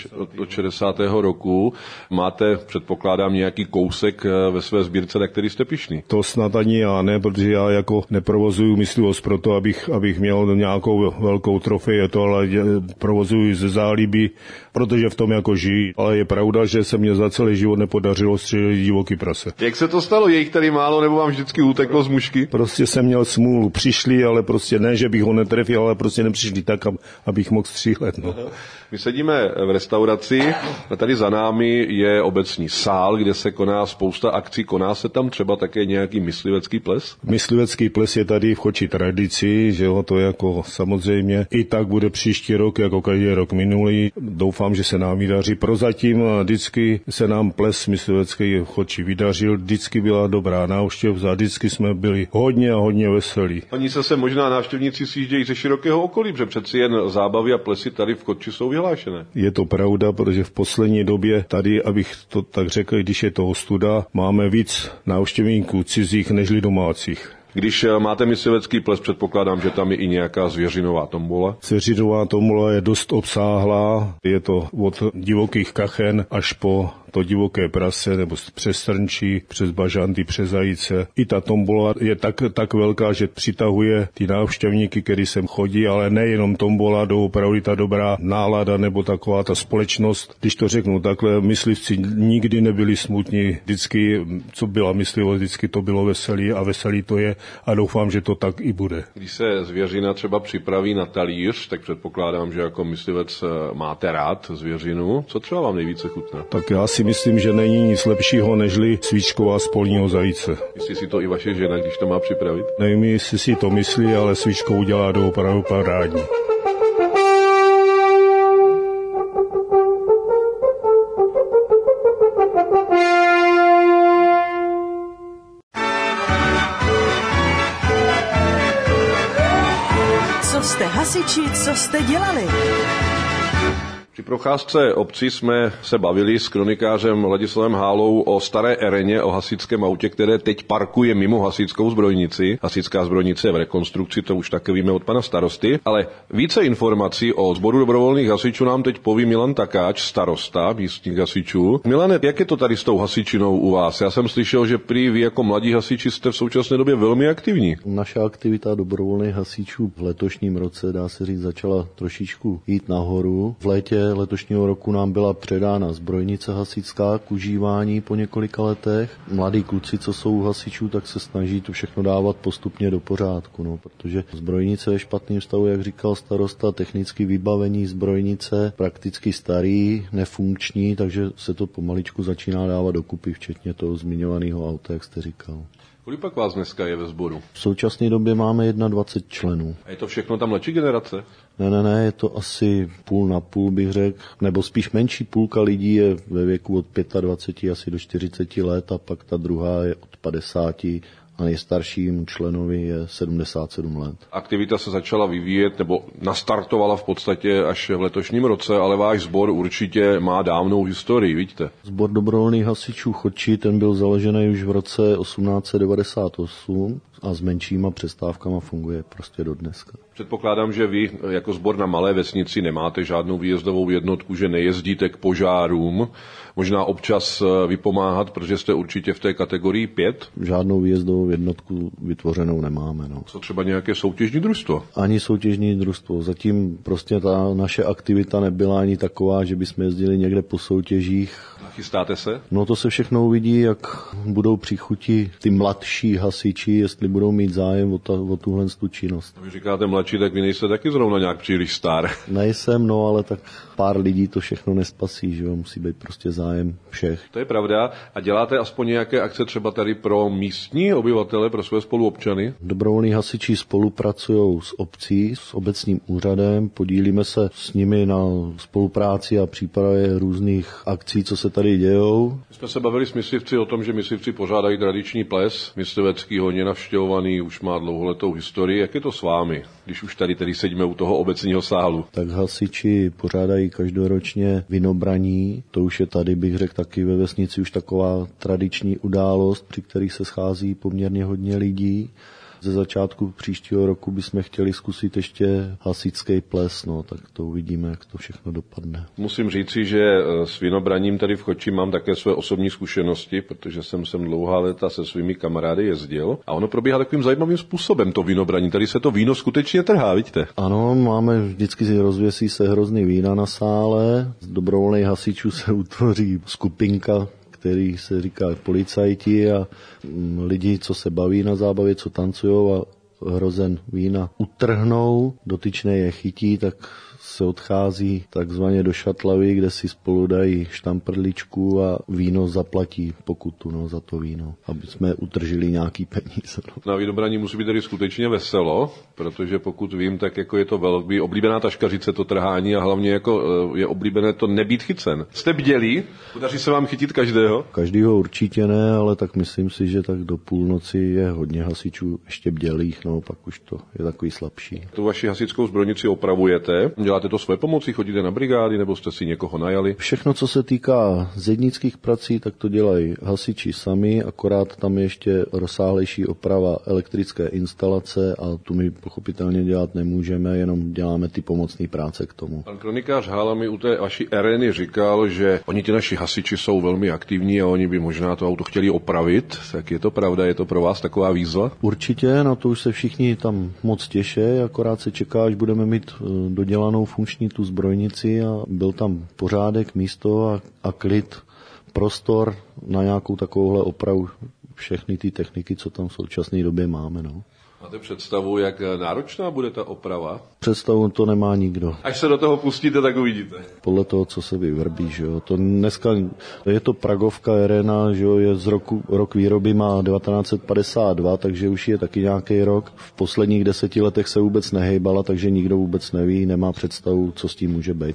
od šedesátého roku. Máte, předpokládám, nějaký kousek ve své sbírce, na který jste pyšný? To snad ani já ne, protože já jako neprovozuju myslivost proto, abych, abych měl nějakou velkou trofej, to ale provozuju ze zálibí, protože v tom jako žijí. Ale je pravda, že se mě za celý život nepodařilo střílet divoký prase. Jak se to stalo? Je jich tady málo, nebo vám vždycky uteklo z mušky? Prostě jsem měl smůlu. Přišli, ale prostě ne, že bych ho netrefil, ale prostě nepřišli tak, abych mohl střílet. No. My sedíme v restauraci, a tady za námi je obecní sál, kde se koná spousta akcí. Koná se tam třeba také nějaký myslivecký ples? Myslivecký ples je tady v Choči tradici, že jo, to jako samozřejmě i tak bude příští rok, jako každý rok minulý. Doufám, že se nám vydaří. Prozatím vždycky se nám ples myslivecký v Choči vydařil, vždycky byla dobrá návštěva, vždycky jsme byli hodně a hodně veselí. Oni se se možná návštěvníci sjíždějí ze širokého okolí, protože přeci jen zábavy a plesy tady v Choči jsou vyhlášené. Je to pravda, protože v poslední době tady, abych to tak řekl, když je to ostuda, máme víc návštěvníků cizích nežli domácích. Když máte myslivecký ples, předpokládám, že tam je i nějaká zvěřinová tombola. Zvěřinová tombola je dost obsáhlá, je to od divokých kachen až po to divoké prase, nebo přes srnčí, přes bažanty, přes zajíce. I ta tombola je tak, tak velká, že přitahuje ty návštěvníky, který sem chodí, ale nejenom tombola, doopravdy ta dobrá nálada nebo taková ta společnost. Když to řeknu takhle, myslivci nikdy nebyli smutní, vždycky, co byla myslivost, vždycky to bylo veselý a veselý to je a doufám, že to tak i bude. Když se zvěřina třeba připraví na talíř, tak předpokládám, že jako myslivec máte rád zvěřinu. Co třeba vám nejvíce chutná? Tak já si myslím, že není nic lepšího, nežli svíčková z polního zajíce. Myslí si to i vaše žena, když to má připravit? Nevím, jestli si to myslí, ale svíčkou udělá doopravdu parádní. Co jste hasiči, co jste dělali? Při procházce obcí jsme se bavili s kronikářem Ladislavem Hálou o staré ereně, o hasičském autě, které teď parkuje mimo hasičskou zbrojnici. Hasičská zbrojnice je v rekonstrukci, to už také víme od pana starosty, ale více informací o sboru dobrovolných hasičů nám teď poví Milan Takáč, starosta místních hasičů. Milane, jak je to tady s tou hasičinou u vás? Já jsem slyšel, že prý vy jako mladí hasiči jste v současné době velmi aktivní. Naše aktivita dobrovolných hasičů v letošním roce, dá se říct, začala trošičku jít nahoru. V létě letošního roku nám byla předána zbrojnice hasičská k užívání po několika letech. Mladí kluci, co jsou u hasičů, tak se snaží to všechno dávat postupně do pořádku, no, protože zbrojnice je v špatným stavu, jak říkal starosta, technické vybavení zbrojnice prakticky starý, nefunkční, takže se to pomaličku začíná dávat dokupy, včetně toho zmiňovaného auta, jak jste říkal. Kolik pak vás dneska je ve sboru? V současné době máme dvacet jedna členů. A je to všechno tam mladší generace? Ne, ne, ne, je to asi půl na půl, bych řekl, nebo spíš menší půlka lidí je ve věku od dvacet pět asi do čtyřicet let a pak ta druhá je od padesáti a nejstarším členovi je sedmdesát sedm let. Aktivita se začala vyvíjet, nebo nastartovala v podstatě až v letošním roce, ale váš sbor určitě má dávnou historii, vidíte? Sbor dobrovolných hasičů Chodčí, ten byl založený už v roce osmnáct set devadesát osm a s menšíma přestávkama funguje prostě do dneska. Předpokládám, že vy jako sbor na malé vesnici nemáte žádnou výjezdovou jednotku, že nejezdíte k požárům, možná občas vypomáhat, protože jste určitě v té kategorii pět? Žádnou výjezdovou jednotku vytvořenou nemáme. No. Co třeba nějaké soutěžní družstvo? Ani soutěžní družstvo. Zatím prostě ta naše aktivita nebyla ani taková, že bychom jezdili někde po soutěžích. Chystáte se? No to se všechno uvidí, jak budou přichuti ty mladší hasiči, jestli budou mít zájem o, ta, o tuhle činnost. Vy říkáte mladší, tak vy nejste taky zrovna nějak příliš star. Nejsem, no ale tak pár lidí to všechno nespasí, že jo, musí být prostě zájem všech. To je pravda. A děláte aspoň nějaké akce třeba tady pro místní obyvatele, pro své spoluobčany? Dobrovolní hasiči spolupracují s obcí, s obecním úřadem, podílíme se s nimi na spolupráci a přípravě různých akcí, co se tady dějou. My jsme se bavili s myslivci o tom, že myslivci pořádají tradiční ples. Myslivecký hodně navštěvovaný, už má dlouholetou historii. Jak je to s vámi, když už tady tedy sedíme u toho obecního sálu? Tak hasiči pořádají každoročně vinobraní. To už je tady, bych řekl, taky ve vesnici už taková tradiční událost, při kterých se schází poměrně hodně lidí. Ze začátku příštího roku bychom chtěli zkusit ještě hasičský ples, no, tak to uvidíme, jak to všechno dopadne. Musím říci, že s vinobraním tady v Chodči mám také své osobní zkušenosti, protože jsem sem dlouhá léta se svými kamarády jezdil a ono probíhá takovým zajímavým způsobem to vinobraní. Tady se to víno skutečně trhá, vidíte? Ano, máme vždycky rozvěsí se hrozný vína na sále, z dobrovolných hasičů se utvoří skupinka, který se říká policajti a lidi, co se baví na zábavě, co tancujou a hrozen vína utrhnou, dotyčné je chytí, tak se odchází takzvaně do šatlavy, kde si spolu dají štamprličku a víno zaplatí pokutu, no, za to víno, aby jsme utržili nějaký peníze. No. Na vinobraní musí být tedy skutečně veselo, protože pokud vím, tak jako je to velmi oblíbená taškařice to trhání a hlavně jako je oblíbené to nebýt chycen. Jste bdělí? Podaří se vám chytit každého? Každýho určitě ne, ale tak myslím si, že tak do půlnoci je hodně hasičů ještě bdělých, no, pak už to je takový slabší. Tu vaši hasičskou zbrojnici opravujete? Děláte to své pomocí, chodíte na brigády, nebo jste si někoho najali? Všechno, co se týká zednických prací, tak to dělají hasiči sami, akorát tam je ještě rozsáhlejší oprava elektrické instalace a tu my pochopitelně dělat nemůžeme, jenom děláme ty pomocné práce k tomu. Pan kronikář Hála mi u té vaší Ereny říkal, že oni ti naši hasiči jsou velmi aktivní a oni by možná to auto chtěli opravit. Tak je to pravda, je to pro vás taková výzva? Určitě, na to už se všichni tam moc těší, akorát se čeká, až budeme mít dodělanou funkční tu zbrojnici a byl tam pořádek, místo a, a klid, prostor na nějakou takovouhle opravu všechny ty techniky, co tam v současné době máme. No. Máte představu, jak náročná bude ta oprava? Představu to nemá nikdo. Až se do toho pustíte, tak uvidíte. Podle toho, co se vyvrbí, že jo. To dneska je to pragovka Erena, že jo, je z roku, rok výroby má devatenáct set padesát dva, takže už je taky nějaký rok. V posledních deseti letech se vůbec nehejbala, takže nikdo vůbec neví, nemá představu, co s tím může být.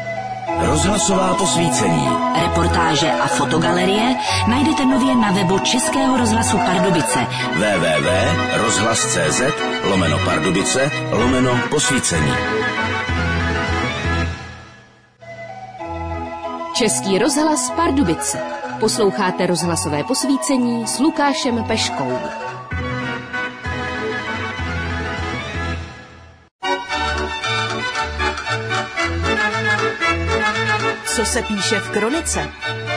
Rozhlasová posvícení. Reportáže a fotogalerie najdete nově na webu Českého rozhlasu Pardubice. w w w tečka rozhlas tečka cz lomeno Pardubice lomeno posvícení. Český rozhlas Pardubice. Posloucháte rozhlasové posvícení s Lukášem Peškou. Co se píše v kronice?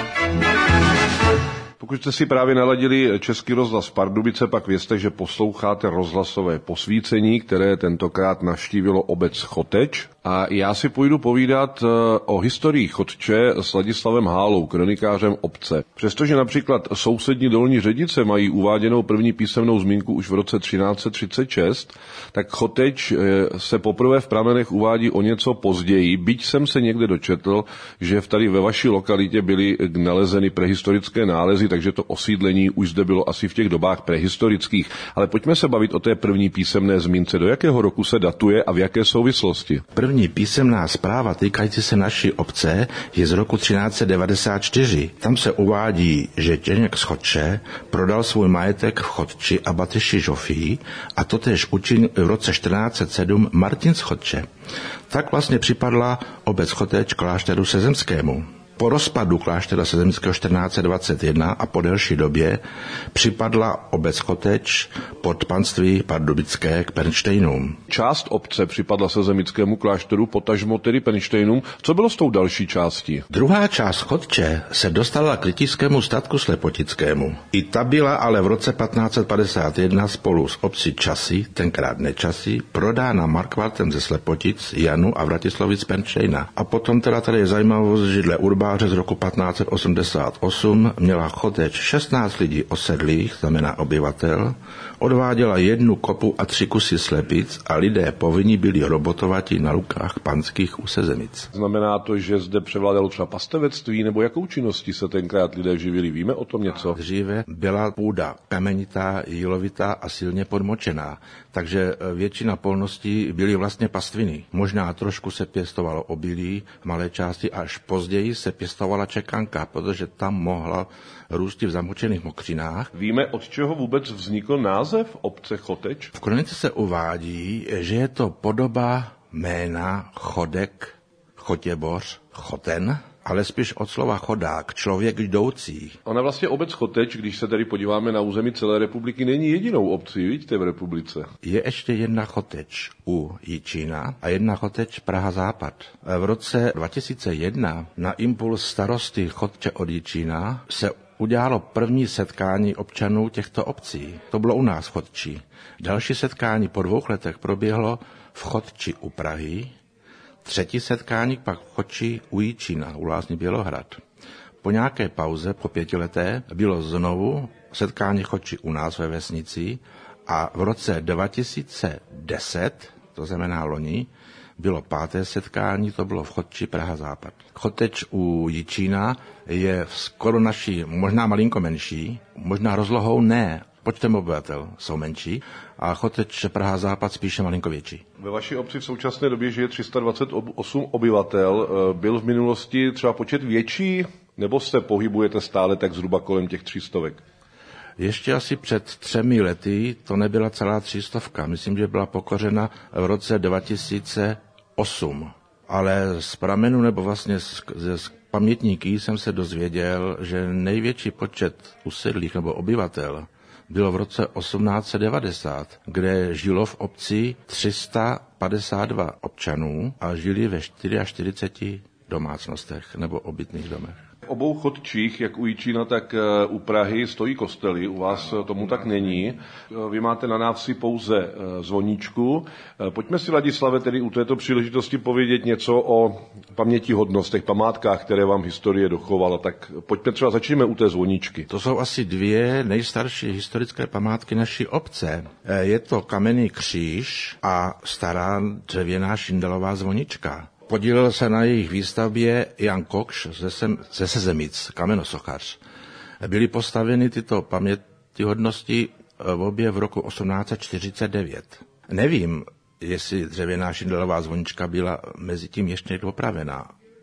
Pokud jste si právě naladili Český rozhlas Pardubice, pak vězte, že posloucháte rozhlasové posvícení, které tentokrát navštívilo obec Choteč. A já si půjdu povídat o historii Chotče s Ladislavem Hálou, kronikářem obce. Přestože například sousední Dolní Ředice mají uváděnou první písemnou zmínku už v roce třináct set třicet šest, tak Choteč se poprvé v pramenech uvádí o něco později, byť jsem se někde dočetl, že v tady ve vaší lokalitě byly nalezeny prehistorické nálezy, takže to osídlení už zde bylo asi v těch dobách prehistorických. Ale pojďme se bavit o té první písemné zmínce. Do jakého roku se datuje a v jaké souvislosti? První písemná zpráva týkající se naší obce je z roku třináct set devadesát čtyři. Tam se uvádí, že Těněk z Chotče prodal svůj majetek v Chotči a Batyši Žofii a totéž učinil v roce čtrnáct set sedm Martin z Chotče. Tak vlastně připadla obec Choteč klášteru sezemskému. Po rozpadu kláštera sezemského čtrnáct set dvacet jedna a po delší době připadla obec Choteč pod panství pardubické k Pernštejnům. Část obce připadla sezemickému klášteru, potažmo tedy Pernštejnům. Co bylo s tou další částí? Druhá část Chotče se dostala k rytířskému statku slepotickému. I ta byla ale v roce patnáct set padesát jedna spolu s obcí Časy, tenkrát Nečasy, prodána markvartem ze Slepotic, Janu a Vratislovic Pernštejna. A potom teda tady je zajímavost, že dle Urba z roku patnáct set osmdesát osm měla Choteč šestnáct lidí osedlých, znamená obyvatel, odváděla jednu kopu a tři kusy slepic a lidé povinni byli robotovati na lukách panských u sezemic. Znamená to, že zde převládalo třeba pastevectví, nebo jakou činností se tenkrát lidé živili? Víme o tom něco? Dříve byla půda kamenitá, jílovitá a silně podmočená, takže většina polností byly vlastně pastviny. Možná trošku se pěstovalo obilí, v malé části až později se pěstovala čekanka, protože tam mohla růst v zamočených mokřinách. Víme, od čeho vůbec vznikl název obce Choteč? V kronice se uvádí, že je to podoba jména Chodek, Chotěboř, Choten, ale spíš od slova chodák, člověk jdoucí. Ona vlastně obec Choteč, když se tady podíváme na území celé republiky, není jedinou obcí, vidíte, v republice. Je ještě jedna Choteč u Jičína a jedna Choteč Praha Západ. V roce dva tisíce jedna na impuls starosty Chotče od Jičína se udělalo první setkání občanů těchto obcí. To bylo u nás v Chotči. Další setkání po dvou letech proběhlo v Chotči u Prahy, třetí setkání pak v Chotči u Jičína, u Lázní Bělohrad. Po nějaké pauze, po pětileté, bylo znovu setkání Chotči u nás ve vesnici a v roce dva tisíce deset, to znamená loni, bylo páté setkání, to bylo v Chotči Praha Západ. Choteč u Jičína je skoro naší, možná malinko menší, možná rozlohou ne, počtem obyvatel jsou menší, a Choteč Praha Západ spíše malinko větší. Ve vaší obci v současné době žije tři sta dvacet osm obyvatel. Byl v minulosti třeba počet větší, nebo se pohybujete stále tak zhruba kolem těch třístovek? Ještě asi před třemi lety to nebyla celá třístovka. Myslím, že byla pokořena v roce dva tisíce osm. Ale z pramenu nebo vlastně z, z pamětníky jsem se dozvěděl, že největší počet usedlých nebo obyvatel bylo v roce osmnáct set devadesát, kde žilo v obci tři sta padesát dva občanů a žili ve čtyřiceti čtyřech domácnostech nebo obytných domech. V obou Chotčích, jak u Jičína, tak u Prahy, stojí kostely. U vás tomu tak není. Vy máte na návsi pouze zvoníčku. Pojďme si, Ladislave, tedy u této příležitosti povědět něco o pamětihodnostech, památkách, které vám historie dochovala. Tak pojďme třeba začneme u té zvoníčky. To jsou asi dvě nejstarší historické památky naší obce. Je to kamenný kříž a stará dřevěná šindelová zvonička. Podílel se na jejich výstavbě Jan Kokš ze, Sem, ze Sezemic, kamenosochař. Byly postaveny tyto pamětihodnosti v obě v roku osmnáct set čtyřicet devět. Nevím, jestli dřevěná šindelová zvonička byla mezi tím ještě opravená.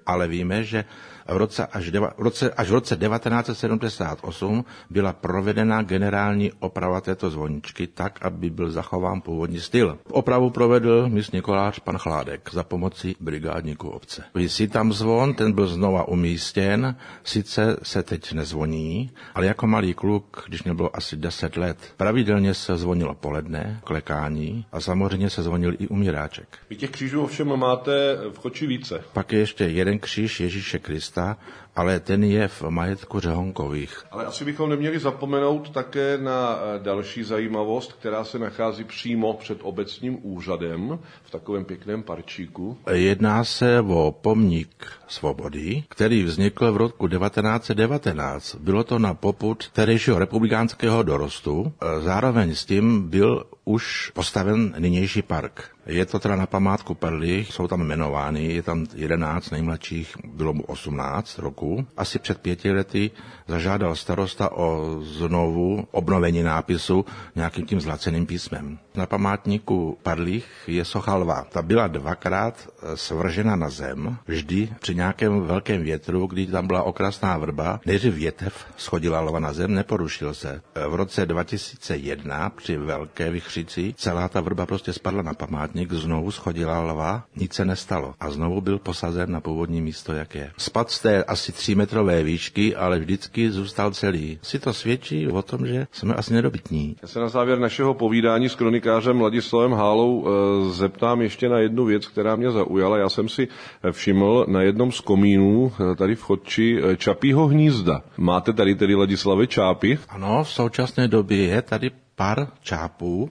ale víme, že v roce až, deva, v roce, až v roce devatenáct set sedmdesát osm byla provedena generální oprava této zvoničky tak, aby byl zachován původní styl. Opravu provedl místní kolář pan Chládek za pomoci brigádníků obce. Visí tam zvon, ten byl znova umístěn, sice se teď nezvoní, ale jako malý kluk, když mě bylo asi deset let, pravidelně se zvonilo poledne, klekání a samozřejmě se zvonil i umíráček. Vy těch křížů ovšem máte v Choči více. Pak je ještě jeden kříž Ježíše Krista, ale ten je v majetku Řehonkových. Ale asi bychom neměli zapomenout také na další zajímavost, která se nachází přímo před obecním úřadem v takovém pěkném parčíku. Jedná se o pomník svobody, který vznikl v roku devatenáct set devatenáct. Bylo to na popud tehdejšího republikánského dorostu. Zároveň s tím byl už postaven nynější park. Je to teda na památku Padlých, jsou tam jmenovány, je tam jedenáct nejmladších, bylo mu osmnáct roku. Asi před pěti lety zažádal starosta o znovu obnovení nápisu nějakým tím zlaceným písmem. Na památníku Padlých je socha lva. Ta byla dvakrát svržena na zem, vždy při nějakém velkém větru, kdy tam byla okrasná vrba. Nejdřív větev schodila lva na zem, neporušil se. V roce dva tisíce jedna při velké vichřici celá ta vrba prostě spadla na památník, znovu schodila lva, nic se nestalo a znovu byl posazen na původní místo, jak je. Spad z té asi třímetrové výšky, ale vždycky zůstal celý. Si to svědčí o tom, že jsme asi nedobytní. Já se na závěr našeho povídání s kronikářem Ladislavem Hálou e, zeptám ještě na jednu věc, která mě zaujala. Já jsem si všiml na jednom z komínů tady v Chodči čapího hnízda. Máte tady tedy, Ladislave, čápy? Ano, v současné době je tady pár čápů.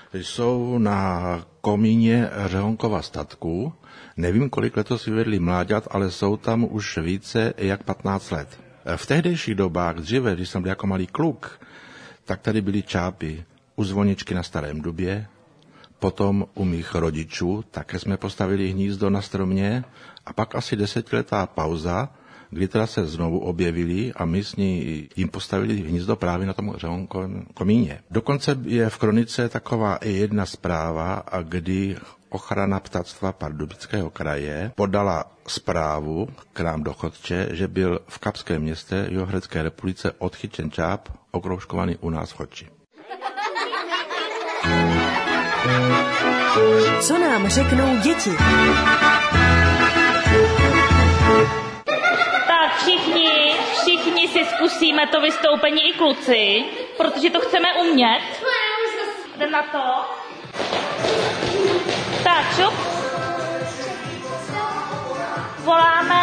Jsou na komíně Řehonkova statku. Nevím, kolik letos vyvedli mláďat, ale jsou tam už více jak patnáct let. V tehdejších dobách, dříve, když jsem byl jako malý kluk, tak tady byly čápy u zvoničky na Starém Dubě, potom u mých rodičů, také jsme postavili hnízdo na stromě a pak asi desetiletá pauza, kdy teda se znovu objevili a místní jim postavili hnízdo právě na tom Řehonkovém komíně. Dokonce je v kronice taková i jedna zpráva, kdy ochrana ptactva Pardubického kraje podala zprávu k nám do Chodče, že byl v Kapském městě Jihohradské republice odchyčen čáp okroužkovaný u nás v Chodči. Co nám řeknou děti? Tak všichni, všichni si zkusíme to vystoupení i kluci, protože to chceme umět. Jdem na to. Tak, šup. Voláme.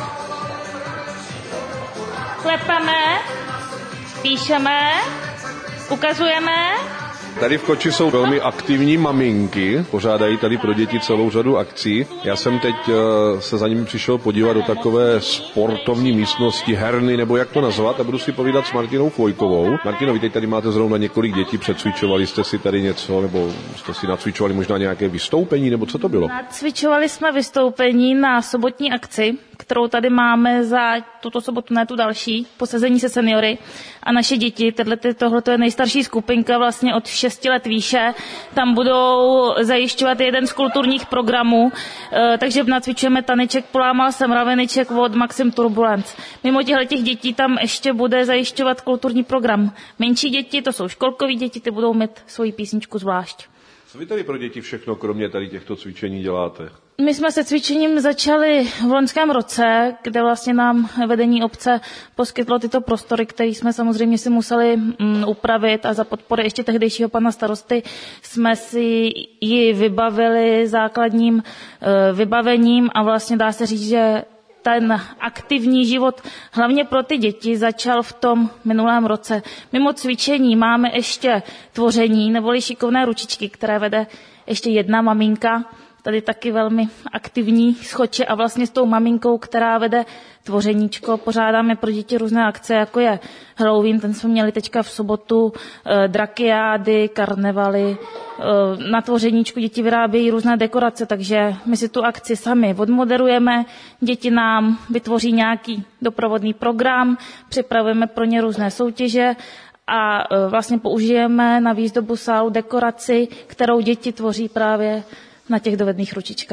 Klepeme. Píšeme. Ukazujeme. Tady v Koči jsou velmi aktivní maminky, pořádají tady pro děti celou řadu akcí. Já jsem teď se za nimi přišel podívat do takové sportovní místnosti, herny, nebo jak to nazvat, a budu si povídat s Martinou Chvojkovou. Martino, vy teď tady máte zrovna několik dětí, přecvičovali jste si tady něco, nebo jste si nacvičovali možná nějaké vystoupení, nebo co to bylo? Nacvičovali jsme vystoupení na sobotní akci, kterou tady máme za tuto sobotu, ne tu další, posazení se seniory. A naše děti, tohle je nejstarší skupinka vlastně od šesti let výše, tam budou zajišťovat jeden z kulturních programů, takže nacvičujeme taneček Polámal jsem raveniček od Maxim Turbulence. Mimo těchto dětí tam ještě bude zajišťovat kulturní program. Menší děti, to jsou školkoví děti, ty budou mít svoji písničku zvlášť. Co vy tady pro děti všechno, kromě tady těchto cvičení, děláte? My jsme se cvičením začali v loňském roce, kde vlastně nám vedení obce poskytlo tyto prostory, které jsme samozřejmě si museli mm, upravit a za podpory ještě tehdejšího pana starosty jsme si ji vybavili základním e, vybavením a vlastně dá se říct, že ten aktivní život, hlavně pro ty děti, začal v tom minulém roce. Mimo cvičení máme ještě tvoření neboli šikovné ručičky, které vede ještě jedna maminka, tady taky velmi aktivní z Choče a vlastně s tou maminkou, která vede tvořeníčko, pořádáme pro děti různé akce, jako je Halloween, ten jsme měli teďka v sobotu, eh, drakiády, karnevaly, eh, na tvořeníčku děti vyrábějí různé dekorace, takže my si tu akci sami odmoderujeme, děti nám vytvoří nějaký doprovodný program, připravujeme pro ně různé soutěže a eh, vlastně použijeme na výzdobu sálu dekoraci, kterou děti tvoří právě na těch dovedných ručičkách.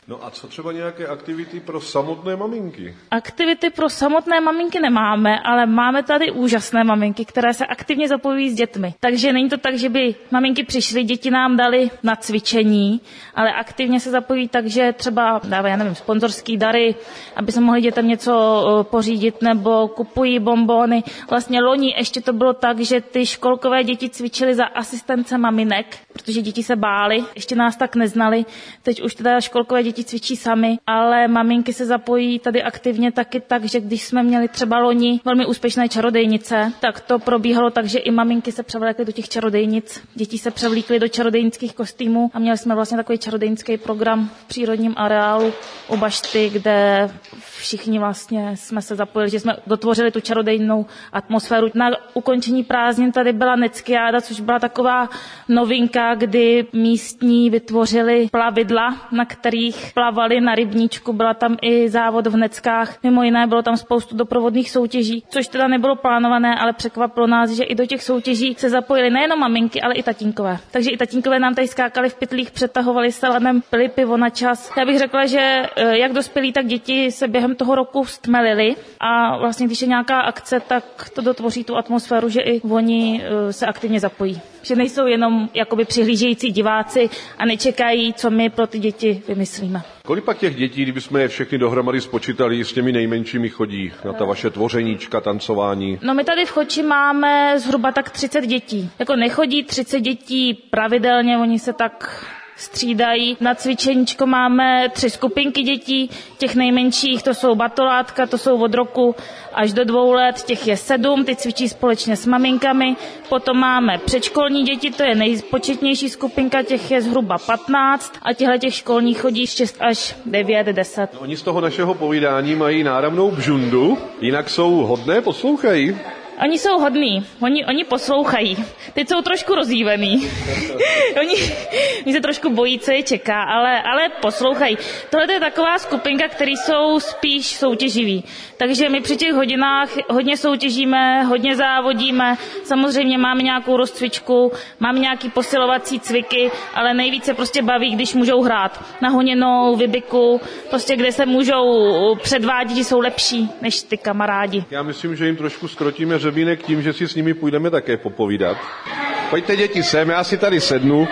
No a co třeba nějaké aktivity pro samotné maminky? Aktivity pro samotné maminky nemáme, ale máme tady úžasné maminky, které se aktivně zapojují s dětmi. Takže není to tak, že by maminky přišly, děti nám dali na cvičení, ale aktivně se zapojí tak, že třeba dávají, já nevím, sponzorský dary, aby se mohli dětem něco pořídit, nebo kupují bonbony. Vlastně loni ještě to bylo tak, že ty školkové děti cvičily za asistence maminek, protože děti se bály, ještě nás tak neznali. Teď už teda školkové děti cvičí sami, ale maminky se zapojí tady aktivně taky tak, že když jsme měli třeba loni velmi úspěšné čarodejnice, tak to probíhalo tak, že i maminky se převlékly do těch čarodejnic, děti se převlíkly do čarodejnických kostýmů a měli jsme vlastně takový čarodejnický program v přírodním areálu u bašty, kde všichni vlastně jsme se zapojili, že jsme dotvořili tu čarodejnou atmosféru. Na ukončení prázdnin tady byla Neckiáda, což byla taková novinka, kdy místní vytvořili plavidla, na kterých plavali na rybníčku. Byla tam i závod v Neckách. Mimo jiné bylo tam spoustu doprovodných soutěží, což teda nebylo plánované, ale překvapilo nás, že i do těch soutěží se zapojili nejenom maminky, ale i tatínkové. Takže i tatínkové nám tady skákali v pytlích, přetahovali se lanem, pili pivo na čas. Já bych řekla, že jak dospělí, tak děti se během toho roku stmelili a vlastně když je nějaká akce, tak to dotvoří tu atmosféru, že i oni se aktivně zapojí. Že nejsou jenom jakoby přihlížející diváci a nečekají, co my pro ty děti vymyslíme. Kolik pak těch dětí, kdybychom je všechny dohromady spočítali, s těmi nejmenšími chodí na ta vaše tvořeníčka, tancování? No my tady v Choči máme zhruba tak třicet dětí. Jako nechodí třicet dětí pravidelně, oni se tak střídají. Na cvičeníčko máme tři skupinky dětí, těch nejmenších to jsou batolátka, to jsou od roku až do dvou let, těch je sedm, ty cvičí společně s maminkami. Potom máme předškolní děti, to je nejpočetnější skupinka, těch je zhruba patnáct a těchto těch školních chodí šest až devět, deset. No, oni z toho našeho povídání mají náramnou bžundu, jinak jsou hodné, poslouchají. Oni jsou hodní, oni, oni poslouchají. Teď jsou trošku rozjívený. oni, oni se trošku bojí, co je čeká, ale, ale poslouchají. Tohle je taková skupinka, který jsou spíš soutěživí. Takže my při těch hodinách hodně soutěžíme, hodně závodíme. Samozřejmě máme nějakou rozcvičku, máme nějaký posilovací cviky, ale nejvíce prostě baví, když můžou hrát na honěnou, vybiku, prostě kde se můžou předvádět, že jsou lepší než ty kamarádi. Já myslím, že jim trošku skrotíme řebínek tím, že si s nimi půjdeme také popovídat. Pojďte děti sem, já si tady sednu.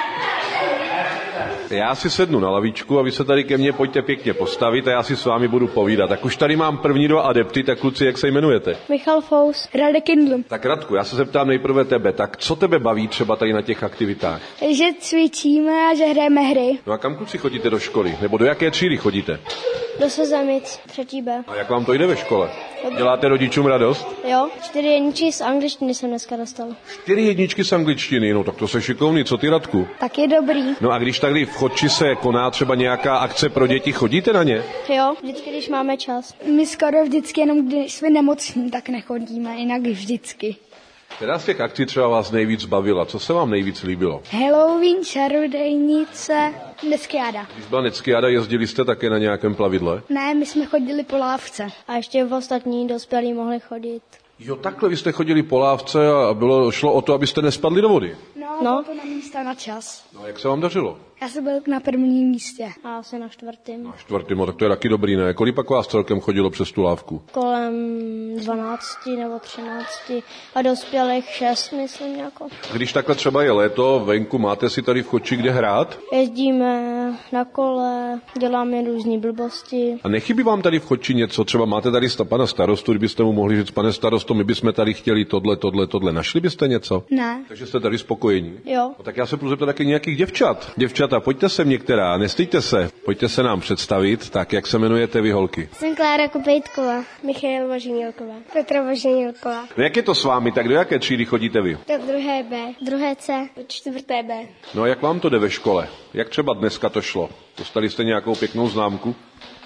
Já si sednu na lavičku a vy se tady ke mně pojďte pěkně postavit a já si s vámi budu povídat. Tak už tady mám první dva adepty, tak kluci, jak se jmenujete? Michal Fous, Radek Kindl. Tak Radku, já se zeptám nejprve tebe, tak co tebe baví třeba tady na těch aktivitách? Že cvičíme a že hrajeme hry. No a kam kluci chodíte do školy? Nebo do jaké třídy chodíte? Do Sezamic, třetí B. A jak vám to jde ve škole? Děláte rodičům radost? Jo, čtyři jedničky z angličtiny jsem dneska dostal. Čtyři jedničky z angličtiny, no tak to se šikovný, co ty, Radku? Tak je dobrý. No a když tady v Chodči se koná třeba nějaká akce pro děti, chodíte na ně? Jo, vždycky, když máme čas. My skoro vždycky, jenom když jsme nemocní, tak nechodíme, jinak vždycky. Která z těch akcí třeba vás nejvíc bavila? Co se vám nejvíc líbilo? Halloween, čarodejnice, Neckiáda. Když byla Neckiáda, jezdili jste také na nějakém plavidle? Ne, my jsme chodili po lávce. A ještě v ostatní dospělí mohli chodit. Jo, takhle vy jste chodili po lávce a bylo, šlo o to, abyste nespadli do vody? No, no. to na místa na čas. No a jak se vám dařilo? Já jsem byl na prvním místě. A asi na čtvrtém. Na čtvrtém, no, tak to je taky dobrý, ne? Kolik pak vás celkem chodilo přes tu lávku? Kolem dvanácti nebo třinácti a dospělých šest, myslím, jako. Když takhle třeba je léto, venku, máte si tady v Choči kde hrát? Jezdíme na kole, děláme různý blbosti. A nechybí vám tady v Choči něco? Třeba máte tady pana starostu, kdybyste mu mohli říct, pane starosto, my bychom tady chtěli tohle, tohle, tohle. Našli byste něco? Ne. Takže jste tady spokojení? Jo. No, tak já se budu zeptat taky nějakých děvčat. Děvčata, pojďte sem některá, nestýďte se. Pojďte se nám představit, tak jak se jmenujete vy, holky? Jsem Klára Kopejtková, Michael Voženilková, Petra Voženilková. No jak je to s vámi, tak do jaké třídy chodíte vy? Do druhé B, druhé C, do čtvrté B. No a jak vám to jde ve škole? Jak třeba dneska to šlo? Dostali jste nějakou pěknou známku?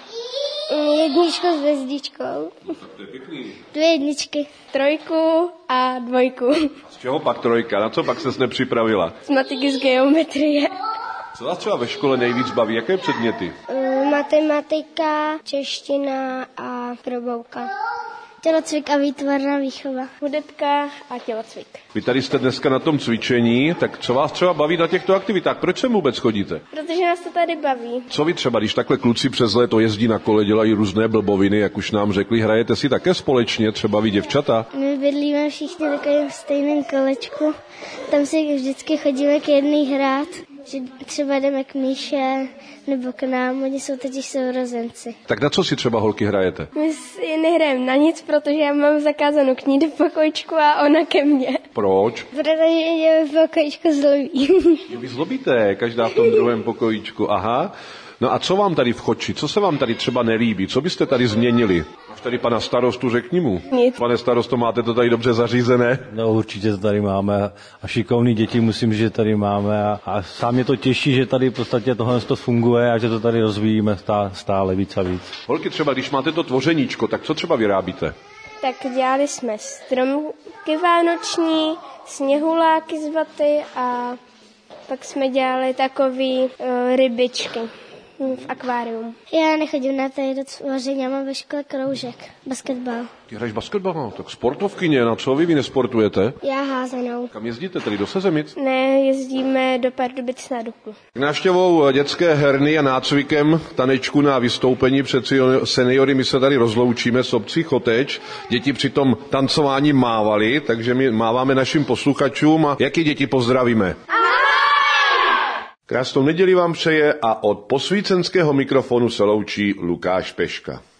Jedničku s hvězdičkou. No, tak to je pěkný. Dvě jedničky. Trojku a dvojku. Z čeho pak trojka? Na co pak ses nepřipravila? Z matiky, z geometrie. Co vás třeba ve škole nejvíc baví? Jaké předměty? Uh, matematika, čeština a probouka. Tělocvik a výtvarná výchova. Hudebka a tělocvik. Vy tady jste dneska na tom cvičení, tak co vás třeba baví na těchto aktivitách? Proč sem vůbec chodíte? Protože nás to tady baví. Co vy třeba, když takhle kluci přes léto jezdí na kole, dělají různé blboviny, jak už nám řekli, hrajete si také společně, třeba vy děvčata? My bydlíme všichni takovým stejným kolečku. Tam si vždycky chodíme k jedný hrát. Že třeba jdeme k Míše nebo k nám, oni jsou totiž sourozenci. Tak na co si třeba holky hrajete? My si nehrajeme na nic, protože já mám zakázanou k ní do pokojičku a ona ke mně. Proč? Protože je v pokojičku zlobí. Vy zlobíte, každá v tom druhém pokojičku, aha. No a co vám tady v Chodči? Co se vám tady třeba nelíbí? Co byste tady změnili? Máš tady pana starostu, řekni mu. Nic. Pane starosto, máte to tady dobře zařízené? No určitě to tady máme a šikovný děti musím, že tady máme a, a sám mě to těší, že tady v podstatě tohle to funguje a že to tady rozvíjíme stále, stále víc a víc. Holky, třeba když máte to tvořeníčko, tak co třeba vyrábíte? Tak dělali jsme stromky vánoční, sněhuláky z vaty a pak jsme dělali takový uh, rybičky v akvárium. Já nechodím na tady do tvoření, já mám ve škole kroužek, basketbal. Ty hraješ basketbal, no, tak sportovkyně, na co vy, vy nesportujete? Já házenou. Kam jezdíte, tedy do Sezemic? Ne, jezdíme do Pardubic na Duklu. Návštěvou dětské herny a nácvikem tanečku na vystoupení před seniory my se tady rozloučíme s obcí Choteč. Děti při tom tancování mávali, takže my máváme našim posluchačům a jaký děti pozdravíme? Krásnou neděli vám přeje a od posvícenského mikrofonu se loučí Lukáš Peška.